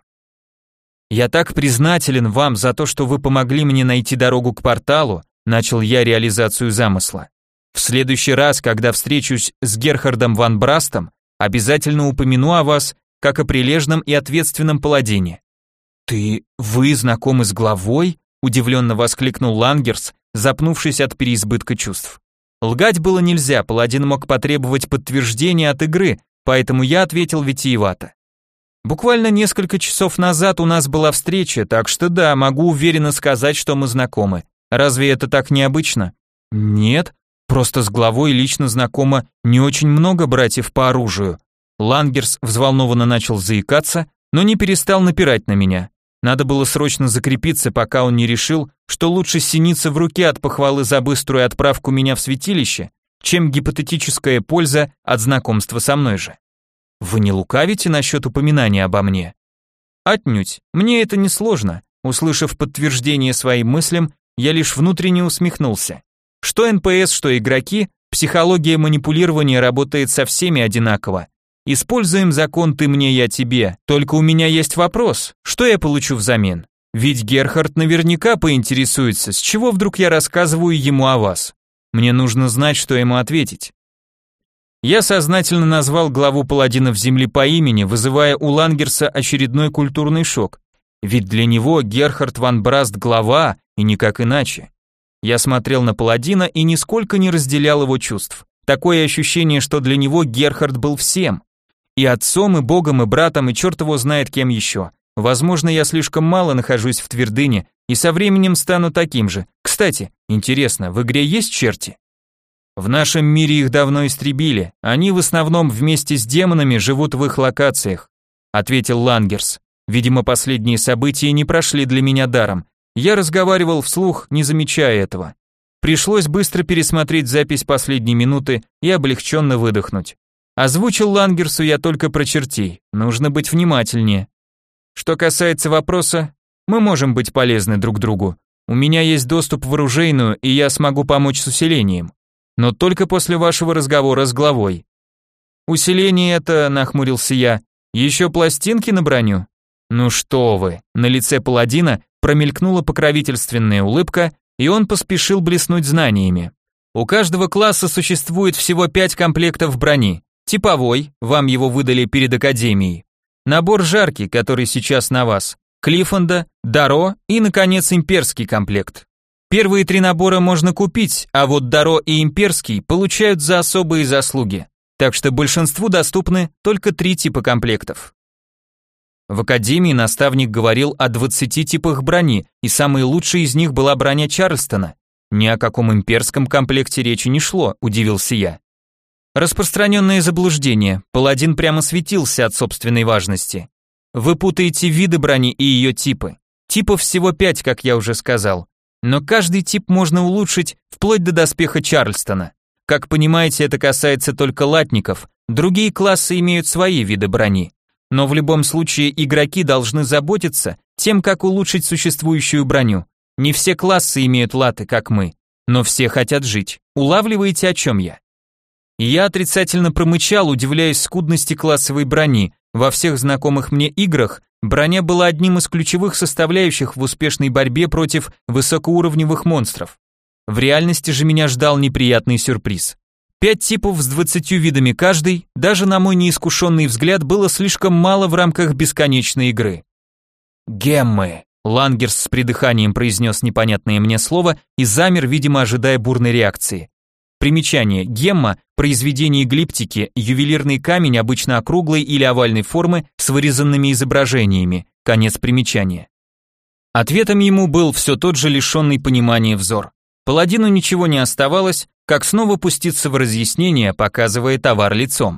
«Я так признателен вам за то, что вы помогли мне найти дорогу к порталу», начал я реализацию замысла. «В следующий раз, когда встречусь с Герхардом ван Брастом, обязательно упомяну о вас, как о прилежном и ответственном паладине». «Ты... вы знакомы с главой?» удивленно воскликнул Лангерс, запнувшись от переизбытка чувств. Лгать было нельзя, паладин мог потребовать подтверждения от игры, поэтому я ответил витиевато. Буквально несколько часов назад у нас была встреча, так что да, могу уверенно сказать, что мы знакомы. Разве это так необычно? Нет, просто с главой лично знакомо не очень много братьев по оружию. Лангерс взволнованно начал заикаться, но не перестал напирать на меня. Надо было срочно закрепиться, пока он не решил, что лучше синица в руке от похвалы за быструю отправку меня в святилище, чем гипотетическая польза от знакомства со мной же. Вы не лукавите насчет упоминания обо мне? Отнюдь, мне это не сложно. Услышав подтверждение своим мыслям, я лишь внутренне усмехнулся. Что эн пэ эс, что игроки, психология манипулирования работает со всеми одинаково. Используем закон «ты мне, я тебе», только у меня есть вопрос, что я получу взамен? Ведь Герхард наверняка поинтересуется, с чего вдруг я рассказываю ему о вас. Мне нужно знать, что ему ответить. Я сознательно назвал главу паладинов земли по имени, вызывая у Лангерса очередной культурный шок. Ведь для него Герхард ван Браст глава, и никак иначе. Я смотрел на паладина и нисколько не разделял его чувств. Такое ощущение, что для него Герхард был всем. И отцом, и богом, и братом, и черт его знает кем еще. Возможно, я слишком мало нахожусь в твердыне, и со временем стану таким же. Кстати, интересно, в игре есть черти? В нашем мире их давно истребили, они в основном вместе с демонами живут в их локациях. ответил Лангерс. Видимо, последние события не прошли для меня даром. Я разговаривал вслух, не замечая этого. Пришлось быстро пересмотреть запись последней минуты и облегченно выдохнуть. Озвучил Лангерсу я только про чертей, нужно быть внимательнее. Что касается вопроса, мы можем быть полезны друг другу. У меня есть доступ в оружейную, и я смогу помочь с усилением. Но только после вашего разговора с главой. Усиление это, нахмурился я, еще пластинки на броню? Ну что вы, на лице паладина промелькнула покровительственная улыбка, и он поспешил блеснуть знаниями. У каждого класса существует всего пять комплектов брони. Типовой, вам его выдали перед академией. Набор жаркий, который сейчас на вас. Клиффонда, Даро и, наконец, имперский комплект. Первые три набора можно купить, а вот Даро и имперский получают за особые заслуги. Так что большинству доступны только три типа комплектов. В академии наставник говорил о двадцати типах брони, и самой лучшей из них была броня Чарльстона. Ни о каком имперском комплекте речи не шло, удивился я. Распространенное заблуждение, паладин прямо светился от собственной важности. Вы путаете виды брони и ее типы. Типов всего пять, как я уже сказал. Но каждый тип можно улучшить вплоть до доспеха Чарльстона. Как понимаете, это касается только латников, другие классы имеют свои виды брони. Но в любом случае игроки должны заботиться тем, как улучшить существующую броню. Не все классы имеют латы, как мы, но все хотят жить. Улавливаете, о чем я? И я отрицательно промычал, удивляясь скудности классовой брони. Во всех знакомых мне играх броня была одним из ключевых составляющих в успешной борьбе против высокоуровневых монстров. В реальности же меня ждал неприятный сюрприз. Пять типов с двадцатью видами каждый, даже на мой неискушенный взгляд, было слишком мало в рамках бесконечной игры. Геммы. Лангерс с придыханием произнес непонятное мне слово и замер, видимо, ожидая бурной реакции. Примечание. Гемма – произведение глиптики, ювелирный камень, обычно округлой или овальной формы с вырезанными изображениями. Конец примечания. Ответом ему был все тот же лишенный понимания взор. Паладину ничего не оставалось, как снова пуститься в разъяснение, показывая товар лицом.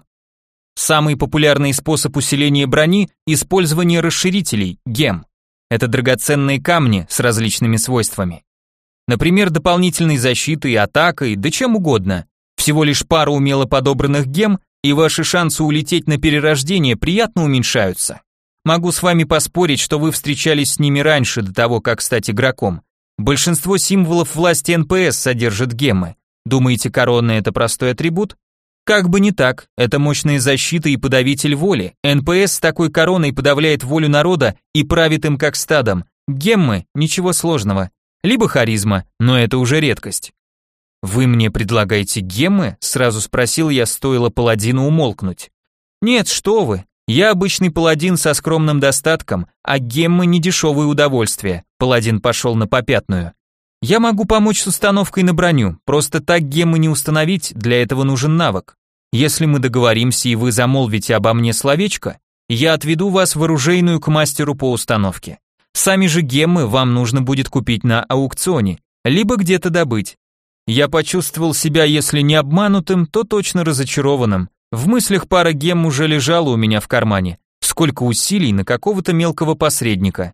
Самый популярный способ усиления брони – использование расширителей, гем. Это драгоценные камни с различными свойствами. Например, дополнительной защитой, атакой, да чем угодно. Всего лишь пара умело подобранных гем, и ваши шансы улететь на перерождение приятно уменьшаются. Могу с вами поспорить, что вы встречались с ними раньше, до того, как стать игроком. Большинство символов власти эн пэ эс содержат геммы. Думаете, корона – это простой атрибут? Как бы не так, это мощная защита и подавитель воли. эн пэ эс с такой короной подавляет волю народа и правит им как стадом. Геммы – ничего сложного. Либо харизма, но это уже редкость. «Вы мне предлагаете геммы?» – сразу спросил я, стоило паладину умолкнуть. «Нет, что вы, я обычный паладин со скромным достатком, а геммы – не дешевое удовольствие», – паладин пошел на попятную. «Я могу помочь с установкой на броню, просто так геммы не установить, для этого нужен навык. Если мы договоримся и вы замолвите обо мне словечко, я отведу вас в оружейную к мастеру по установке. Сами же геммы вам нужно будет купить на аукционе, либо где-то добыть. Я почувствовал себя, если не обманутым, то точно разочарованным. В мыслях пара гемм уже лежала у меня в кармане. Сколько усилий на какого-то мелкого посредника.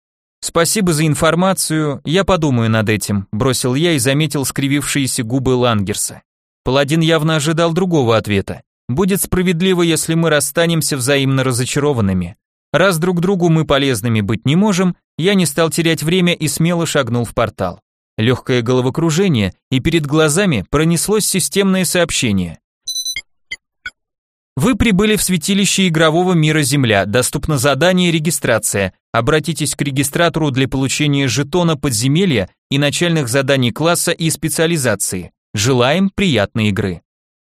Спасибо за информацию, я подумаю над этим, бросил я и заметил скривившиеся губы Лангерса. Паладин явно ожидал другого ответа. Будет справедливо, если мы расстанемся взаимно разочарованными. Раз друг другу мы полезными быть не можем, я не стал терять время и смело шагнул в портал. Легкое головокружение, и перед глазами пронеслось системное сообщение. Вы прибыли в святилище игрового мира Земля, доступно задание регистрация. Обратитесь к регистратору для получения жетона подземелья и начальных заданий класса и специализации. Желаем приятной игры.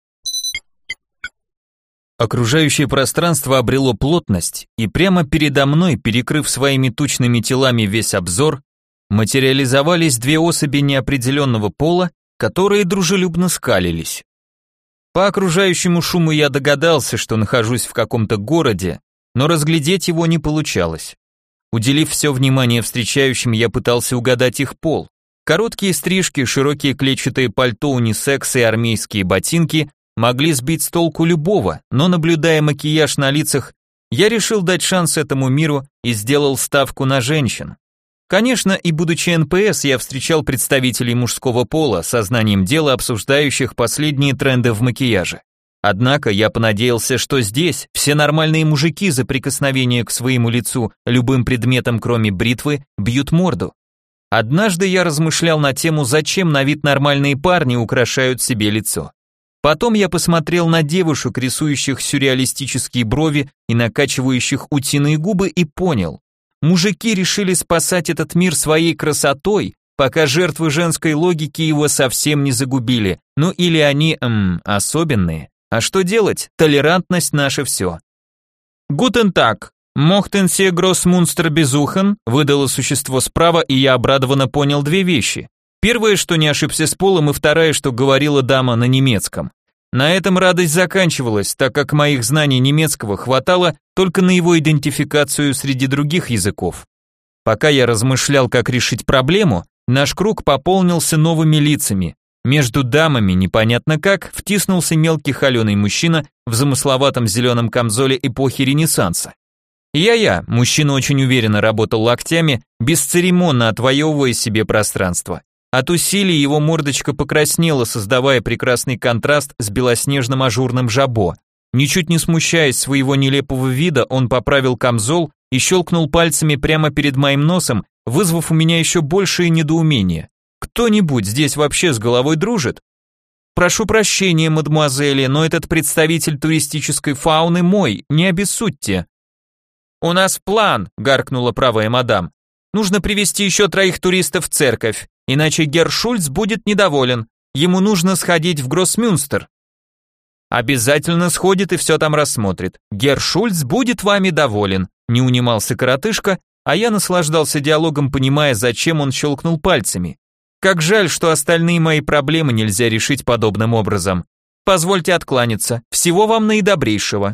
Окружающее пространство обрело плотность, и прямо передо мной, перекрыв своими тучными телами весь обзор, материализовались две особи неопределенного пола, которые дружелюбно скалились. По окружающему шуму я догадался, что нахожусь в каком-то городе, но разглядеть его не получалось. Уделив все внимание встречающим, я пытался угадать их пол. Короткие стрижки, широкие клетчатые пальто, унисекс и армейские ботинки могли сбить с толку любого, но наблюдая макияж на лицах, Я решил дать шанс этому миру и сделал ставку на женщин. Конечно, и будучи эн пэ эс, я встречал представителей мужского пола, сознанием дела обсуждающих последние тренды в макияже. Однако я понадеялся, что здесь все нормальные мужики за прикосновение к своему лицу любым предметом, кроме бритвы, бьют морду. Однажды я размышлял на тему, зачем на вид нормальные парни украшают себе лицо. Потом я посмотрел на девушек, рисующих сюрреалистические брови и накачивающих утиные губы, и понял. Мужики решили спасать этот мир своей красотой, пока жертвы женской логики его совсем не загубили. Ну или они, эм, особенные. А что делать? Толерантность наше все. «Гутен так, мохтен се гроссмунстер безухен», выдало существо справа, и я обрадованно понял две вещи. Первое, что не ошибся с полом, и вторая, что говорила дама на немецком. На этом радость заканчивалась, так как моих знаний немецкого хватало только на его идентификацию среди других языков. Пока я размышлял, как решить проблему, наш круг пополнился новыми лицами. Между дамами, непонятно как, втиснулся мелкий холеный мужчина в замысловатом зеленом камзоле эпохи Ренессанса. Я-я, мужчина очень уверенно работал локтями, бесцеремонно отвоевывая себе пространство. От усилий его мордочка покраснела, создавая прекрасный контраст с белоснежным ажурным жабо. Ничуть не смущаясь своего нелепого вида, он поправил камзол и щелкнул пальцами прямо перед моим носом, вызвав у меня еще большее недоумение. Кто-нибудь здесь вообще с головой дружит? Прошу прощения, мадемуазели, но этот представитель туристической фауны мой, не обессудьте. У нас план, гаркнула правая мадам. Нужно привести еще троих туристов в церковь, иначе Герр Шульц будет недоволен. Ему нужно сходить в Гроссмюнстер. Обязательно сходит и все там рассмотрит. Герр Шульц будет вами доволен, не унимался коротышка, а я наслаждался диалогом, понимая, зачем он щелкнул пальцами. Как жаль, что остальные мои проблемы нельзя решить подобным образом. Позвольте откланяться. Всего вам наидобрейшего.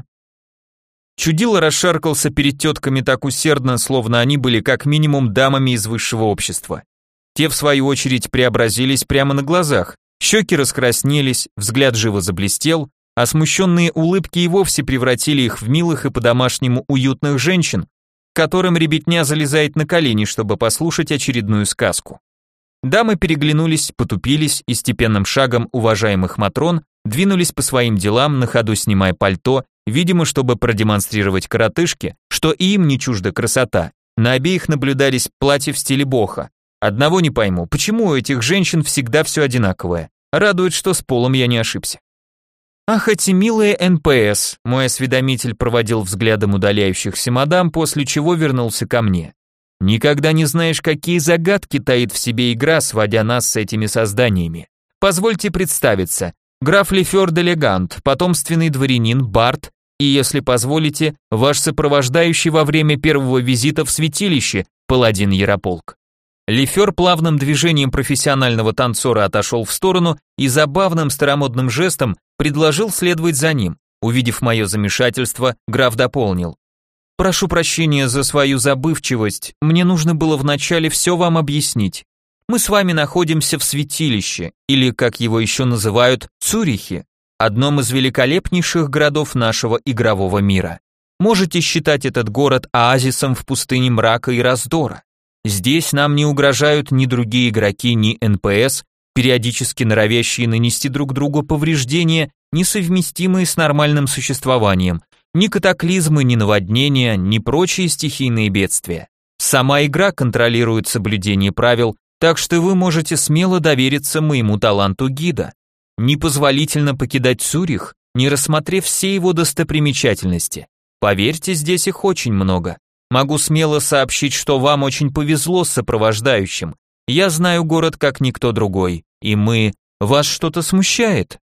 Чудило расшаркался перед тетками так усердно, словно они были как минимум дамами из высшего общества. Те, в свою очередь, преобразились прямо на глазах. Щеки раскраснелись, взгляд живо заблестел, а смущенные улыбки и вовсе превратили их в милых и по-домашнему уютных женщин, которым ребятня залезает на колени, чтобы послушать очередную сказку. Дамы переглянулись, потупились и степенным шагом уважаемых матрон двинулись по своим делам, на ходу снимая пальто, видимо, чтобы продемонстрировать коротышке, что и им не чужда красота. На обеих наблюдались платья в стиле боха. Одного не пойму, почему у этих женщин всегда все одинаковое. Радует, что с полом я не ошибся. Ах, эти милые эн пэ эс, мой осведомитель проводил взглядом удаляющихся мадам, после чего вернулся ко мне. Никогда не знаешь, какие загадки таит в себе игра, сводя нас с этими созданиями. Позвольте представиться. Граф Лефер де Легант, потомственный дворянин, бард, и, если позволите, ваш сопровождающий во время первого визита в святилище, паладин Ярополк. Лефер плавным движением профессионального танцора отошел в сторону и забавным старомодным жестом предложил следовать за ним. Увидев мое замешательство, граф дополнил. «Прошу прощения за свою забывчивость, мне нужно было вначале все вам объяснить. Мы с вами находимся в святилище, или, как его еще называют, Цюрихе, одном из великолепнейших городов нашего игрового мира. Можете считать этот город оазисом в пустыне мрака и раздора. Здесь нам не угрожают ни другие игроки, ни эн пэ эс, периодически норовящие нанести друг другу повреждения, несовместимые с нормальным существованием, ни катаклизмы, ни наводнения, ни прочие стихийные бедствия. Сама игра контролирует соблюдение правил, так что вы можете смело довериться моему таланту гида. Непозволительно покидать Цюрих, не рассмотрев все его достопримечательности. Поверьте, здесь их очень много. Могу смело сообщить, что вам очень повезло с сопровождающим. Я знаю город как никто другой, и мы... Вас что-то смущает?»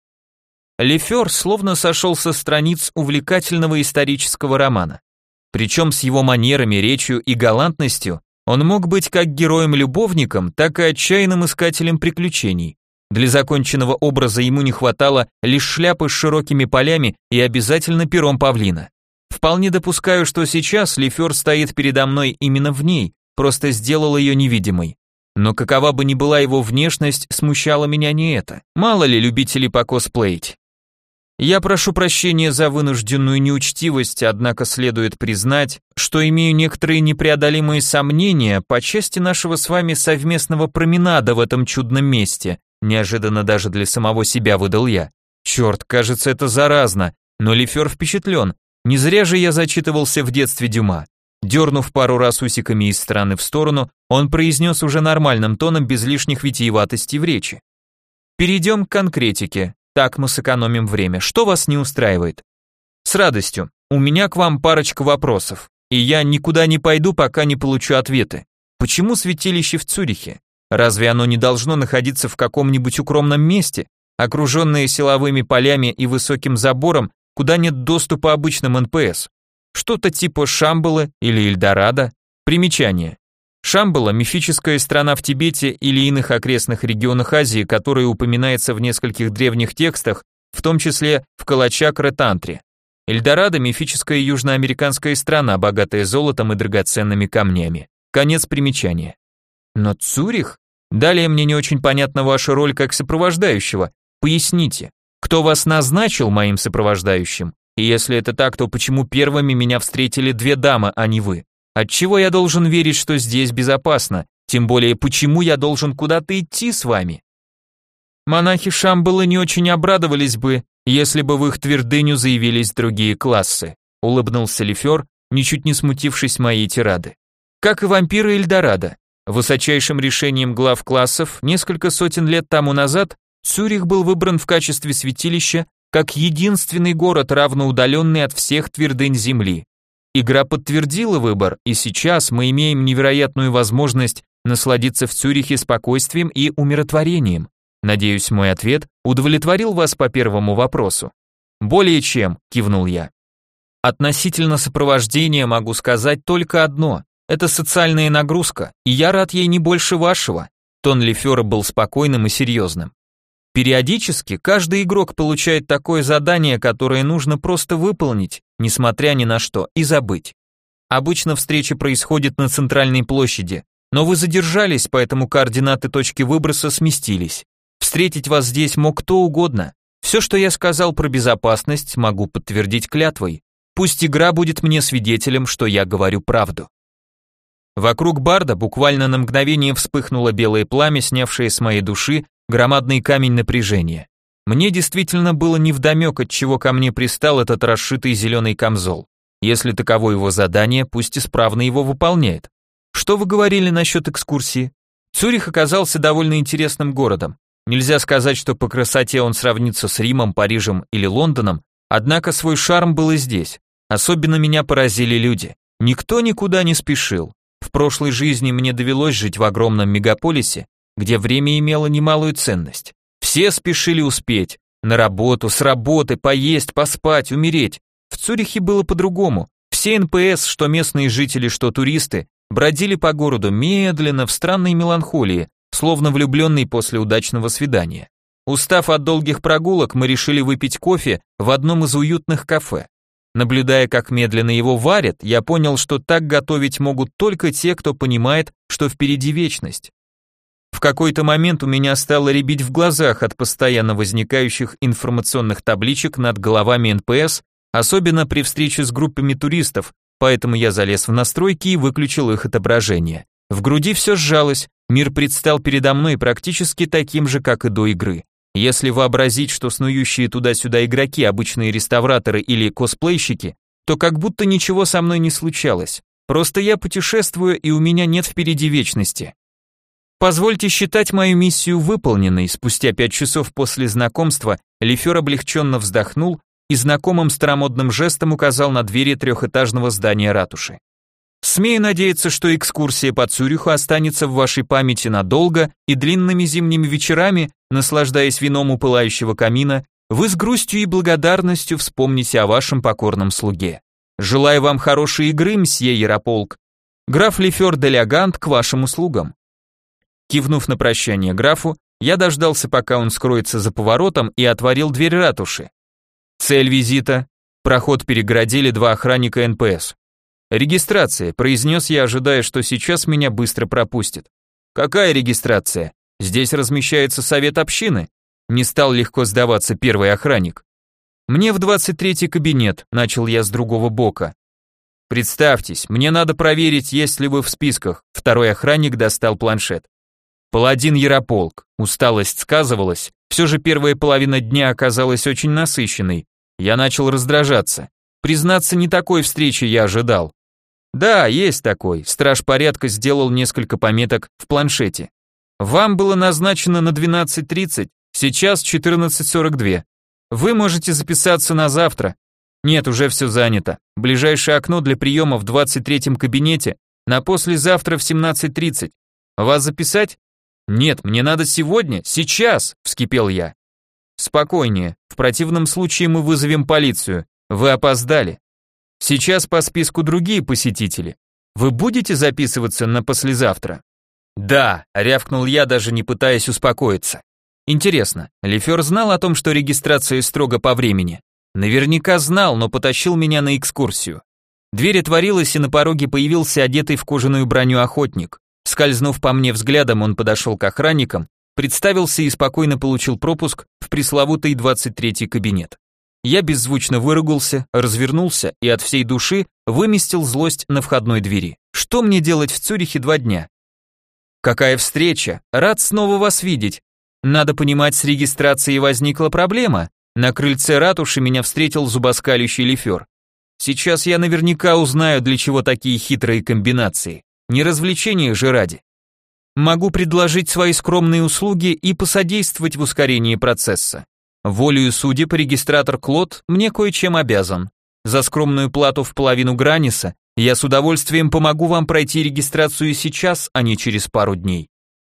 Лефер словно сошел со страниц увлекательного исторического романа. Причем с его манерами, речью и галантностью он мог быть как героем-любовником, так и отчаянным искателем приключений. Для законченного образа ему не хватало лишь шляпы с широкими полями и обязательно пером павлина. Вполне допускаю, что сейчас Лефер стоит передо мной именно в ней, просто сделал ее невидимой. Но какова бы ни была его внешность, смущало меня не это. Мало ли любителей покосплеить. Я прошу прощения за вынужденную неучтивость, однако следует признать, что имею некоторые непреодолимые сомнения по части нашего с вами совместного променада в этом чудном месте, неожиданно даже для самого себя выдал я. Черт, кажется, это заразно, но Лефер впечатлен. Не зря же я зачитывался в детстве Дюма. Дернув пару раз усиками из стороны в сторону, он произнес уже нормальным тоном без лишних витиеватостей в речи. Перейдем к конкретике. Так мы сэкономим время. Что вас не устраивает? С радостью. У меня к вам парочка вопросов, и я никуда не пойду, пока не получу ответы. Почему святилище в Цюрихе? Разве оно не должно находиться в каком-нибудь укромном месте, окруженное силовыми полями и высоким забором, куда нет доступа обычным эн пэ эс? Что-то типа Шамбалы или Эльдорадо? Примечание. Шамбала – мифическая страна в Тибете или иных окрестных регионах Азии, которая упоминается в нескольких древних текстах, в том числе в Калачакра-тантре. Эльдорадо – мифическая южноамериканская страна, богатая золотом и драгоценными камнями. Конец примечания. Но Цюрих? Далее мне не очень понятна ваша роль как сопровождающего. Поясните, кто вас назначил моим сопровождающим? И если это так, то почему первыми меня встретили две дамы, а не вы? Отчего я должен верить, что здесь безопасно? Тем более, почему я должен куда-то идти с вами? Монахи Шамбалы не очень обрадовались бы, если бы в их твердыню заявились другие классы, улыбнулся Лефер, ничуть не смутившись моей тирады. Как и вампиры Эльдорадо, высочайшим решением глав классов несколько сотен лет тому назад Цюрих был выбран в качестве святилища как единственный город, равноудаленный от всех твердынь Земли. Игра подтвердила выбор, и сейчас мы имеем невероятную возможность насладиться в Цюрихе спокойствием и умиротворением. Надеюсь, мой ответ удовлетворил вас по первому вопросу. Более чем, кивнул я. Относительно сопровождения могу сказать только одно. Это социальная нагрузка, и я рад ей не больше вашего. Тон Лефера был спокойным и серьезным. Периодически каждый игрок получает такое задание, которое нужно просто выполнить, несмотря ни на что, и забыть. Обычно встреча происходит на центральной площади, но вы задержались, поэтому координаты точки выброса сместились. Встретить вас здесь мог кто угодно. Все, что я сказал про безопасность, могу подтвердить клятвой. Пусть игра будет мне свидетелем, что я говорю правду. Вокруг барда буквально на мгновение вспыхнуло белое пламя, снявшее с моей души громадный камень напряжения. Мне действительно было невдомек, от чего ко мне пристал этот расшитый зеленый камзол. Если таково его задание, пусть исправно его выполняет. Что вы говорили насчет экскурсии? Цюрих оказался довольно интересным городом. Нельзя сказать, что по красоте он сравнится с Римом, Парижем или Лондоном, однако свой шарм был и здесь. Особенно меня поразили люди. Никто никуда не спешил. В прошлой жизни мне довелось жить в огромном мегаполисе, где время имело немалую ценность. Все спешили успеть. На работу, с работы, поесть, поспать, умереть. В Цюрихе было по-другому. Все эн пэ эс, что местные жители, что туристы, бродили по городу медленно, в странной меланхолии, словно влюбленный после удачного свидания. Устав от долгих прогулок, мы решили выпить кофе в одном из уютных кафе. Наблюдая, как медленно его варят, я понял, что так готовить могут только те, кто понимает, что впереди вечность. В какой-то момент у меня стало рябить в глазах от постоянно возникающих информационных табличек над головами эн пэ эс, особенно при встрече с группами туристов, поэтому я залез в настройки и выключил их отображение. В груди все сжалось, мир предстал передо мной практически таким же, как и до игры. Если вообразить, что снующие туда-сюда игроки обычные реставраторы или косплейщики, то как будто ничего со мной не случалось. Просто я путешествую, и у меня нет впереди вечности. Позвольте считать мою миссию выполненной. Спустя пять часов после знакомства Лефер облегченно вздохнул и знакомым старомодным жестом указал на двери трехэтажного здания ратуши. Смею надеяться, что экскурсия по Цюриху останется в вашей памяти надолго, и длинными зимними вечерами, наслаждаясь вином у пылающего камина, вы с грустью и благодарностью вспомните о вашем покорном слуге. Желаю вам хорошей игры, мсье Ярополк. Граф Лефер де Лягант к вашим услугам. Кивнув на прощание графу, я дождался, пока он скроется за поворотом, и отворил дверь ратуши. Цель визита. Проход перегородили два охранника эн пэ эс. «Регистрация», — произнес я, ожидая, что сейчас меня быстро пропустят. «Какая регистрация? Здесь размещается совет общины», — не стал легко сдаваться первый охранник. «Мне в двадцать третий кабинет», — начал я с другого бока. «Представьтесь, мне надо проверить, есть ли вы в списках», — второй охранник достал планшет. «Паладин Ярополк», усталость сказывалась, все же первая половина дня оказалась очень насыщенной. Я начал раздражаться. Признаться, не такой встречи я ожидал. «Да, есть такой», — страж порядка сделал несколько пометок в планшете. «Вам было назначено на двенадцать тридцать, сейчас четырнадцать сорок два. Вы можете записаться на завтра». «Нет, уже все занято. Ближайшее окно для приема в двадцать третьем кабинете на послезавтра в семнадцать тридцать. Вас записать?» «Нет, мне надо сегодня, сейчас», — вскипел я. «Спокойнее, в противном случае мы вызовем полицию. Вы опоздали. Сейчас по списку другие посетители. Вы будете записываться на послезавтра?» «Да», — рявкнул я, даже не пытаясь успокоиться. Интересно, Лефер знал о том, что регистрация строго по времени? Наверняка знал, но потащил меня на экскурсию. Дверь отворилась, и на пороге появился одетый в кожаную броню охотник. Скользнув по мне взглядом, он подошел к охранникам, представился и спокойно получил пропуск в пресловутый двадцать третий кабинет. Я беззвучно выругался, развернулся и от всей души выместил злость на входной двери. Что мне делать в Цюрихе два дня? «Какая встреча! Рад снова вас видеть. Надо понимать, с регистрацией возникла проблема. На крыльце ратуши меня встретил зубоскалющий Лефер. Сейчас я наверняка узнаю, для чего такие хитрые комбинации. Не развлечения же ради. Могу предложить свои скромные услуги и посодействовать в ускорении процесса. Волею судеб регистратор Клод мне кое-чем обязан. За скромную плату в половину Граниса я с удовольствием помогу вам пройти регистрацию сейчас, а не через пару дней».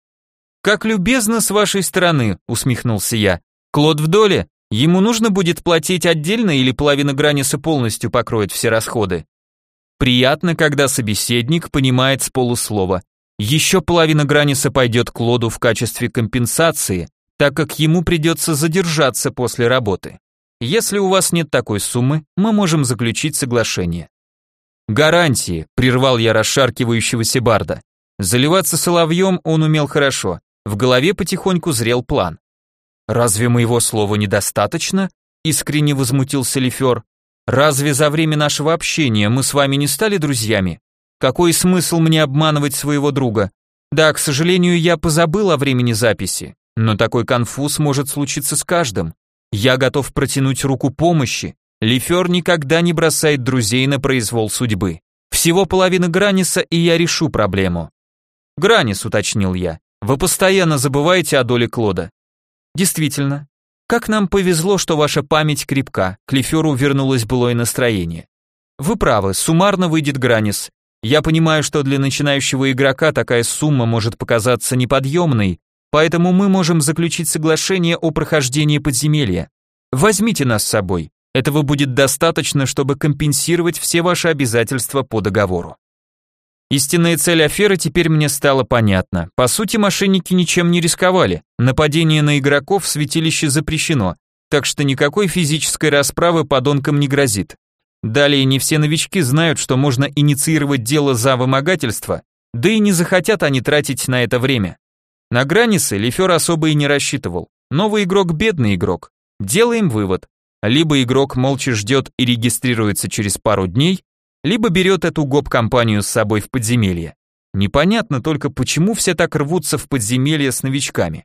«Как любезно с вашей стороны», — усмехнулся я. «Клод в доле? Ему нужно будет платить отдельно или половина Граниса полностью покроет все расходы?» Приятно, когда собеседник понимает с полуслова. Еще половина Граниса пойдет Клоду в качестве компенсации, так как ему придется задержаться после работы. Если у вас нет такой суммы, мы можем заключить соглашение. «Гарантии», — прервал я расшаркивающегося барда. Заливаться соловьем он умел хорошо, в голове потихоньку зрел план. «Разве моего слова недостаточно?» — искренне возмутился Лефер. «Разве за время нашего общения мы с вами не стали друзьями? Какой смысл мне обманывать своего друга? Да, к сожалению, я позабыл о времени записи, но такой конфуз может случиться с каждым. Я готов протянуть руку помощи. Лефер никогда не бросает друзей на произвол судьбы. Всего половина Граниса, и я решу проблему». «Гранис», — уточнил я, — «вы постоянно забываете о доле Клода». «Действительно. Как нам повезло, что ваша память крепка», к Леферу вернулось былое настроение. «Вы правы, суммарно выйдет Гранис. Я понимаю, что для начинающего игрока такая сумма может показаться неподъемной, поэтому мы можем заключить соглашение о прохождении подземелья. Возьмите нас с собой. Этого будет достаточно, чтобы компенсировать все ваши обязательства по договору». Истинная цель аферы теперь мне стала понятна. По сути, мошенники ничем не рисковали. Нападение на игроков в святилище запрещено, так что никакой физической расправы подонкам не грозит. Далее, не все новички знают, что можно инициировать дело за вымогательство, да и не захотят они тратить на это время. На Гранисы Лефер особо и не рассчитывал. Новый игрок – бедный игрок. Делаем вывод. Либо игрок молча ждет и регистрируется через пару дней, либо берет эту гоп-компанию с собой в подземелье. Непонятно только, почему все так рвутся в подземелье с новичками.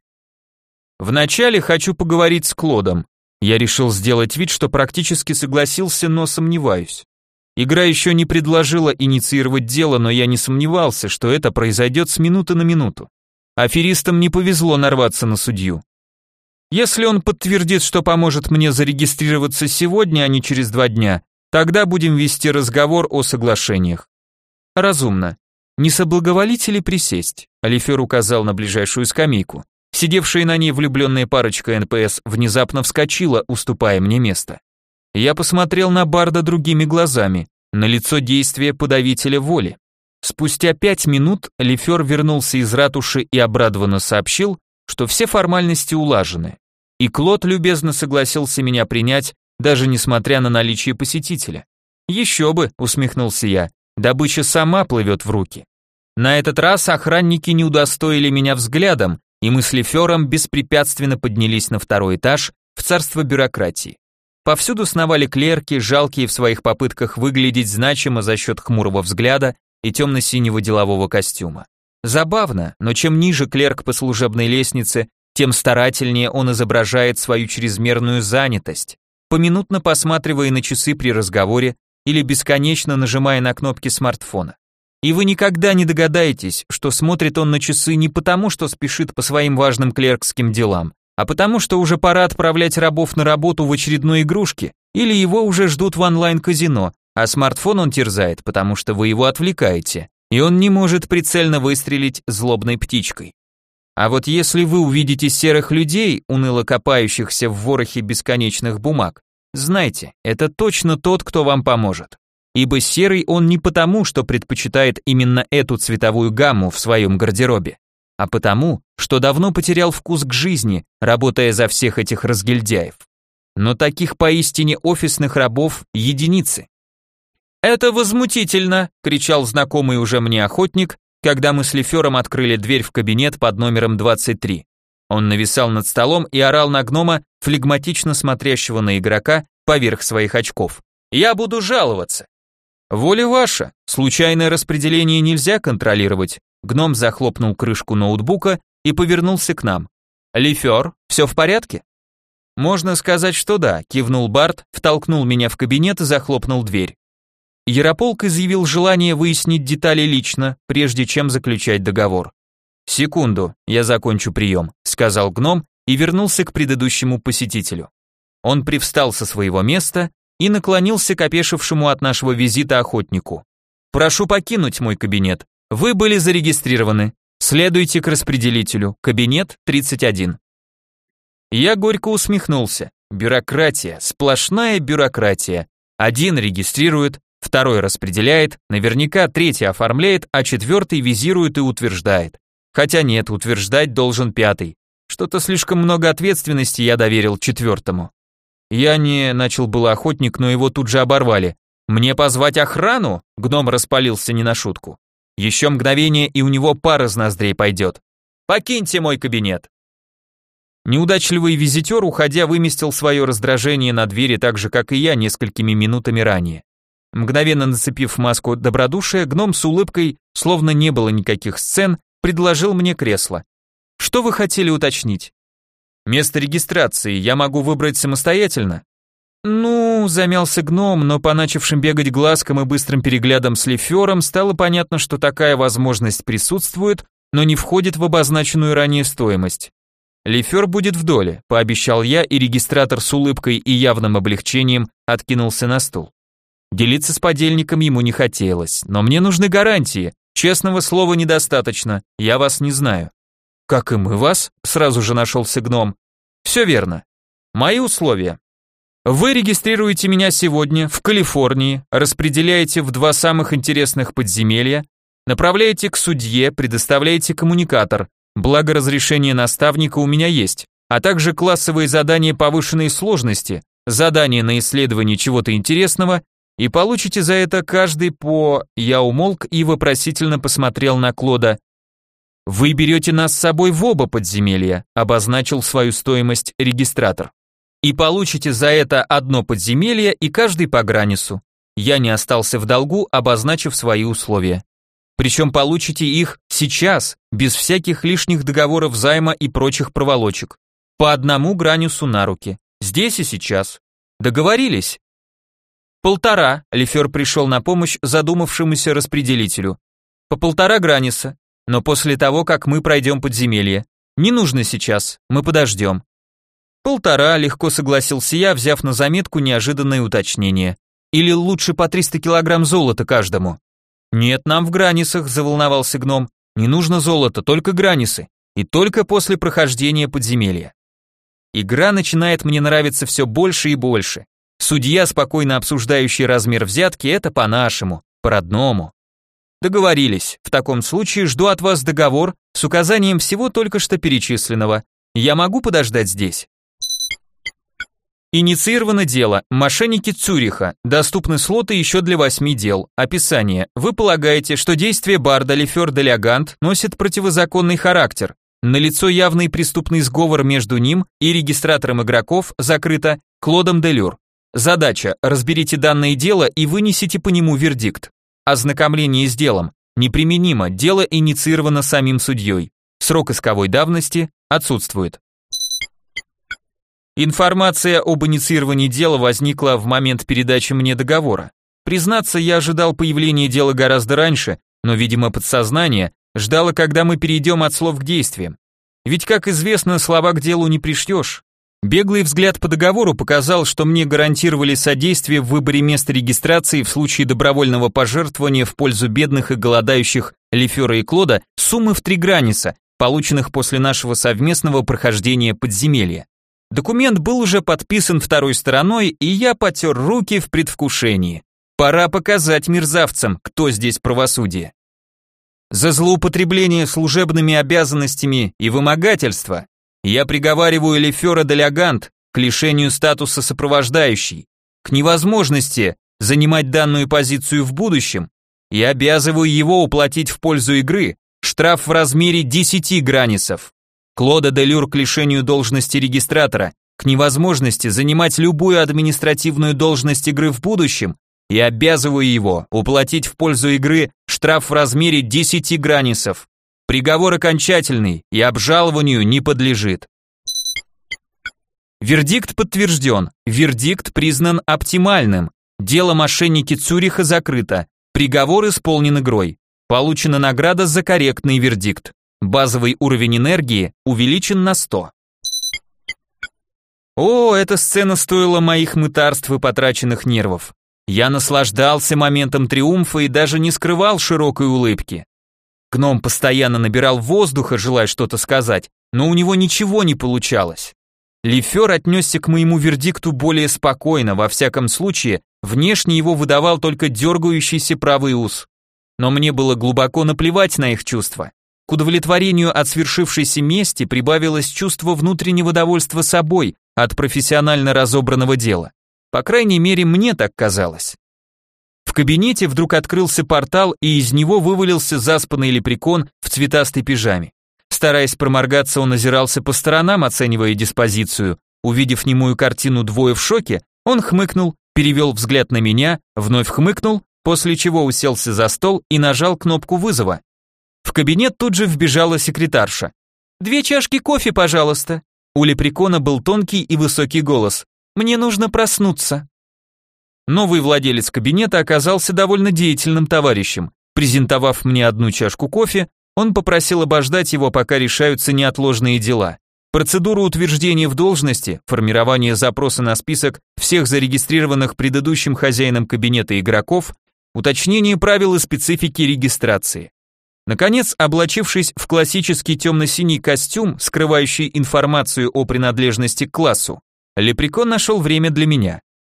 Вначале хочу поговорить с Клодом. Я решил сделать вид, что практически согласился, но сомневаюсь. Игра еще не предложила инициировать дело, но я не сомневался, что это произойдет с минуты на минуту. Аферистам не повезло нарваться на судью. Если он подтвердит, что поможет мне зарегистрироваться сегодня, а не через два дня, тогда будем вести разговор о соглашениях. Разумно. Не соблаговолите ли присесть? Алифер указал на ближайшую скамейку. Сидевшая на ней влюбленная парочка эн пэ эс внезапно вскочила, уступая мне место. Я посмотрел на барда другими глазами, на лицо действия подавителя воли. Спустя пять минут Лефер вернулся из ратуши и обрадованно сообщил, что все формальности улажены. И Клод любезно согласился меня принять, даже несмотря на наличие посетителя. «Еще бы», — усмехнулся я, — «добыча сама плывет в руки». На этот раз охранники не удостоили меня взглядом, и мы с Лефером беспрепятственно поднялись на второй этаж в царство бюрократии. Повсюду сновали клерки, жалкие в своих попытках выглядеть значимо за счет хмурого взгляда и темно-синего делового костюма. Забавно, но чем ниже клерк по служебной лестнице, тем старательнее он изображает свою чрезмерную занятость, поминутно посматривая на часы при разговоре или бесконечно нажимая на кнопки смартфона. И вы никогда не догадаетесь, что смотрит он на часы не потому, что спешит по своим важным клеркским делам, а потому что уже пора отправлять рабов на работу в очередной игрушке, или его уже ждут в онлайн-казино, а смартфон он терзает, потому что вы его отвлекаете, и он не может прицельно выстрелить злобной птичкой. А вот если вы увидите серых людей, уныло копающихся в ворохе бесконечных бумаг, знайте, это точно тот, кто вам поможет. Ибо серый он не потому, что предпочитает именно эту цветовую гамму в своем гардеробе, а потому, что давно потерял вкус к жизни, работая за всех этих разгильдяев. Но таких поистине офисных рабов единицы. «Это возмутительно!» — кричал знакомый уже мне охотник, когда мы с Лефером открыли дверь в кабинет под номером двадцать три. Он нависал над столом и орал на гнома, флегматично смотрящего на игрока поверх своих очков. «Я буду жаловаться!» «Воля ваша, случайное распределение нельзя контролировать». Гном захлопнул крышку ноутбука и повернулся к нам. «Лефер, все в порядке?» «Можно сказать, что да», кивнул Барт, втолкнул меня в кабинет и захлопнул дверь. Ярополк изъявил желание выяснить детали лично, прежде чем заключать договор. «Секунду, я закончу прием», сказал гном и вернулся к предыдущему посетителю. Он привстал со своего места и наклонился к опешившему от нашего визита охотнику. «Прошу покинуть мой кабинет. Вы были зарегистрированы. Следуйте к распределителю. Кабинет тридцать один». Я горько усмехнулся. Бюрократия, сплошная бюрократия. Один регистрирует, второй распределяет, наверняка третий оформляет, а четвертый визирует и утверждает. Хотя нет, утверждать должен пятый. Что-то слишком много ответственности я доверил четвертому. Я не начал было охотник, но его тут же оборвали. «Мне позвать охрану?» Гном распалился не на шутку. Еще мгновение, и у него пар из ноздрей пойдет. «Покиньте мой кабинет!» Неудачливый визитер, уходя, выместил свое раздражение на двери так же, как и я, несколькими минутами ранее. Мгновенно нацепив маску добродушия, гном с улыбкой, словно не было никаких сцен, предложил мне кресло. «Что вы хотели уточнить?» «Место регистрации я могу выбрать самостоятельно?» «Ну», замялся гном, но по начавшим бегать глазкам и быстрым переглядам с Лефером стало понятно, что такая возможность присутствует, но не входит в обозначенную ранее стоимость. «Лефер будет в доле», пообещал я, и регистратор с улыбкой и явным облегчением откинулся на стул. Делиться с подельником ему не хотелось, но мне нужны гарантии, честного слова недостаточно, я вас не знаю. «Как и мы вас», сразу же нашелся гном. «Все верно. Мои условия. Вы регистрируете меня сегодня в Калифорнии, распределяете в два самых интересных подземелья, направляете к судье, предоставляете коммуникатор, благо разрешение наставника у меня есть, а также классовые задания повышенной сложности, задания на исследование чего-то интересного, и получите за это каждый по...» Я умолк и вопросительно посмотрел на Клода. «Вы берете нас с собой в оба подземелья», обозначил свою стоимость регистратор. «И получите за это одно подземелье и каждый по гранису». Я не остался в долгу, обозначив свои условия. Причем получите их сейчас, без всяких лишних договоров займа и прочих проволочек. По одному гранису на руки. Здесь и сейчас. Договорились? Полтора, Лефер пришел на помощь задумавшемуся распределителю. По полтора граниса, но после того, как мы пройдем подземелье. Не нужно сейчас, мы подождем. Полтора, легко согласился я, взяв на заметку неожиданное уточнение. Или лучше по триста килограмм золота каждому. Нет, нам в гранисах, заволновался гном. Не нужно золото, только гранисы. И только после прохождения подземелья. Игра начинает мне нравиться все больше и больше. Судья, спокойно обсуждающий размер взятки, это по-нашему, по-родному. Договорились. В таком случае жду от вас договор с указанием всего только что перечисленного. Я могу подождать здесь? Инициировано дело. Мошенники Цюриха. Доступны слоты еще для восьми дел. Описание. Вы полагаете, что действие Барда Лефер де Лягант носит противозаконный характер. Налицо явный преступный сговор между ним и регистратором игроков, закрыто, Клодом де Люр. Задача: разберите данное дело и вынесите по нему вердикт. Ознакомление с делом неприменимо, дело инициировано самим судьей. Срок исковой давности отсутствует. Информация об инициировании дела возникла в момент передачи мне договора. Признаться, я ожидал появления дела гораздо раньше, но, видимо, подсознание ждало, когда мы перейдем от слов к действиям. Ведь, как известно, слова к делу не пришьешь. Беглый взгляд по договору показал, что мне гарантировали содействие в выборе места регистрации в случае добровольного пожертвования в пользу бедных и голодающих Лефера и Клода суммы в три граниса, полученных после нашего совместного прохождения подземелья. Документ был уже подписан второй стороной, и я потер руки в предвкушении. Пора показать мерзавцам, кто здесь правосудие. За злоупотребление служебными обязанностями и вымогательство я приговариваю Лефера де Лягант к лишению статуса сопровождающий, к невозможности занимать данную позицию в будущем и обязываю его уплатить в пользу игры штраф в размере десяти гранисов. Клода де Люр к лишению должности регистратора, к невозможности занимать любую административную должность игры в будущем и обязываю его уплатить в пользу игры штраф в размере десяти гранисов. Приговор окончательный и обжалованию не подлежит. Вердикт подтвержден. Вердикт признан оптимальным. Дело мошенники Цюриха закрыто. Приговор исполнен игрой. Получена награда за корректный вердикт. Базовый уровень энергии увеличен на сто. О, эта сцена стоила моих мытарств и потраченных нервов. Я наслаждался моментом триумфа и даже не скрывал широкой улыбки. Гном постоянно набирал воздуха, желая что-то сказать, но у него ничего не получалось. Лефер отнесся к моему вердикту более спокойно, во всяком случае, внешне его выдавал только дергающийся правый ус. Но мне было глубоко наплевать на их чувства. К удовлетворению от свершившейся мести прибавилось чувство внутреннего довольства собой от профессионально разобранного дела. По крайней мере, мне так казалось. В кабинете вдруг открылся портал, и из него вывалился заспанный лепрекон в цветастой пижаме. Стараясь проморгаться, он озирался по сторонам, оценивая диспозицию. Увидев немую картину «Двое в шоке», он хмыкнул, перевел взгляд на меня, вновь хмыкнул, после чего уселся за стол и нажал кнопку вызова. В кабинет тут же вбежала секретарша. «Две чашки кофе, пожалуйста». У лепрекона был тонкий и высокий голос. «Мне нужно проснуться». Новый владелец кабинета оказался довольно деятельным товарищем. Презентовав мне одну чашку кофе, он попросил обождать его, пока решаются неотложные дела. Процедура утверждения в должности, формирование запроса на список всех зарегистрированных предыдущим хозяином кабинета игроков, уточнение правил и специфики регистрации. Наконец, облачившись в классический темно-синий костюм, скрывающий информацию о принадлежности к классу, лепрекон нашел время для меня.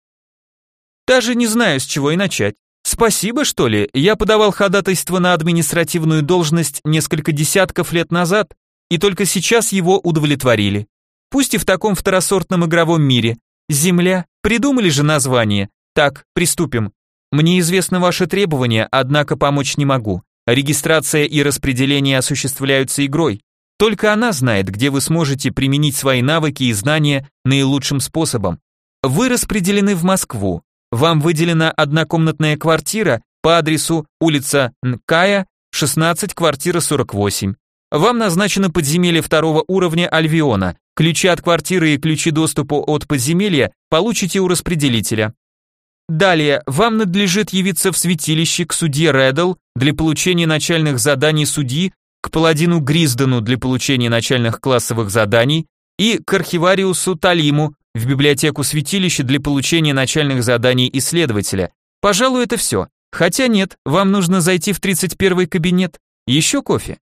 Даже не знаю, с чего и начать. Спасибо, что ли? Я подавал ходатайство на административную должность несколько десятков лет назад, и только сейчас его удовлетворили. Пусть и в таком второсортном игровом мире. Земля. Придумали же название. Так, приступим. Мне известны ваши требования, однако помочь не могу. Регистрация и распределение осуществляются игрой. Только она знает, где вы сможете применить свои навыки и знания наилучшим способом. Вы распределены в Москву. Вам выделена однокомнатная квартира по адресу улица Нкая, шестнадцать, квартира сорок восемь. Вам назначено подземелье второго уровня Альвиона. Ключи от квартиры и ключи доступа от подземелья получите у распределителя. Далее, вам надлежит явиться в святилище к судье Реддл для получения начальных заданий судьи, к паладину Гриздену для получения начальных классовых заданий и к архивариусу Талиму в библиотеку святилища для получения начальных заданий исследователя. Пожалуй, это все. Хотя нет, вам нужно зайти в тридцать первый кабинет. Еще кофе?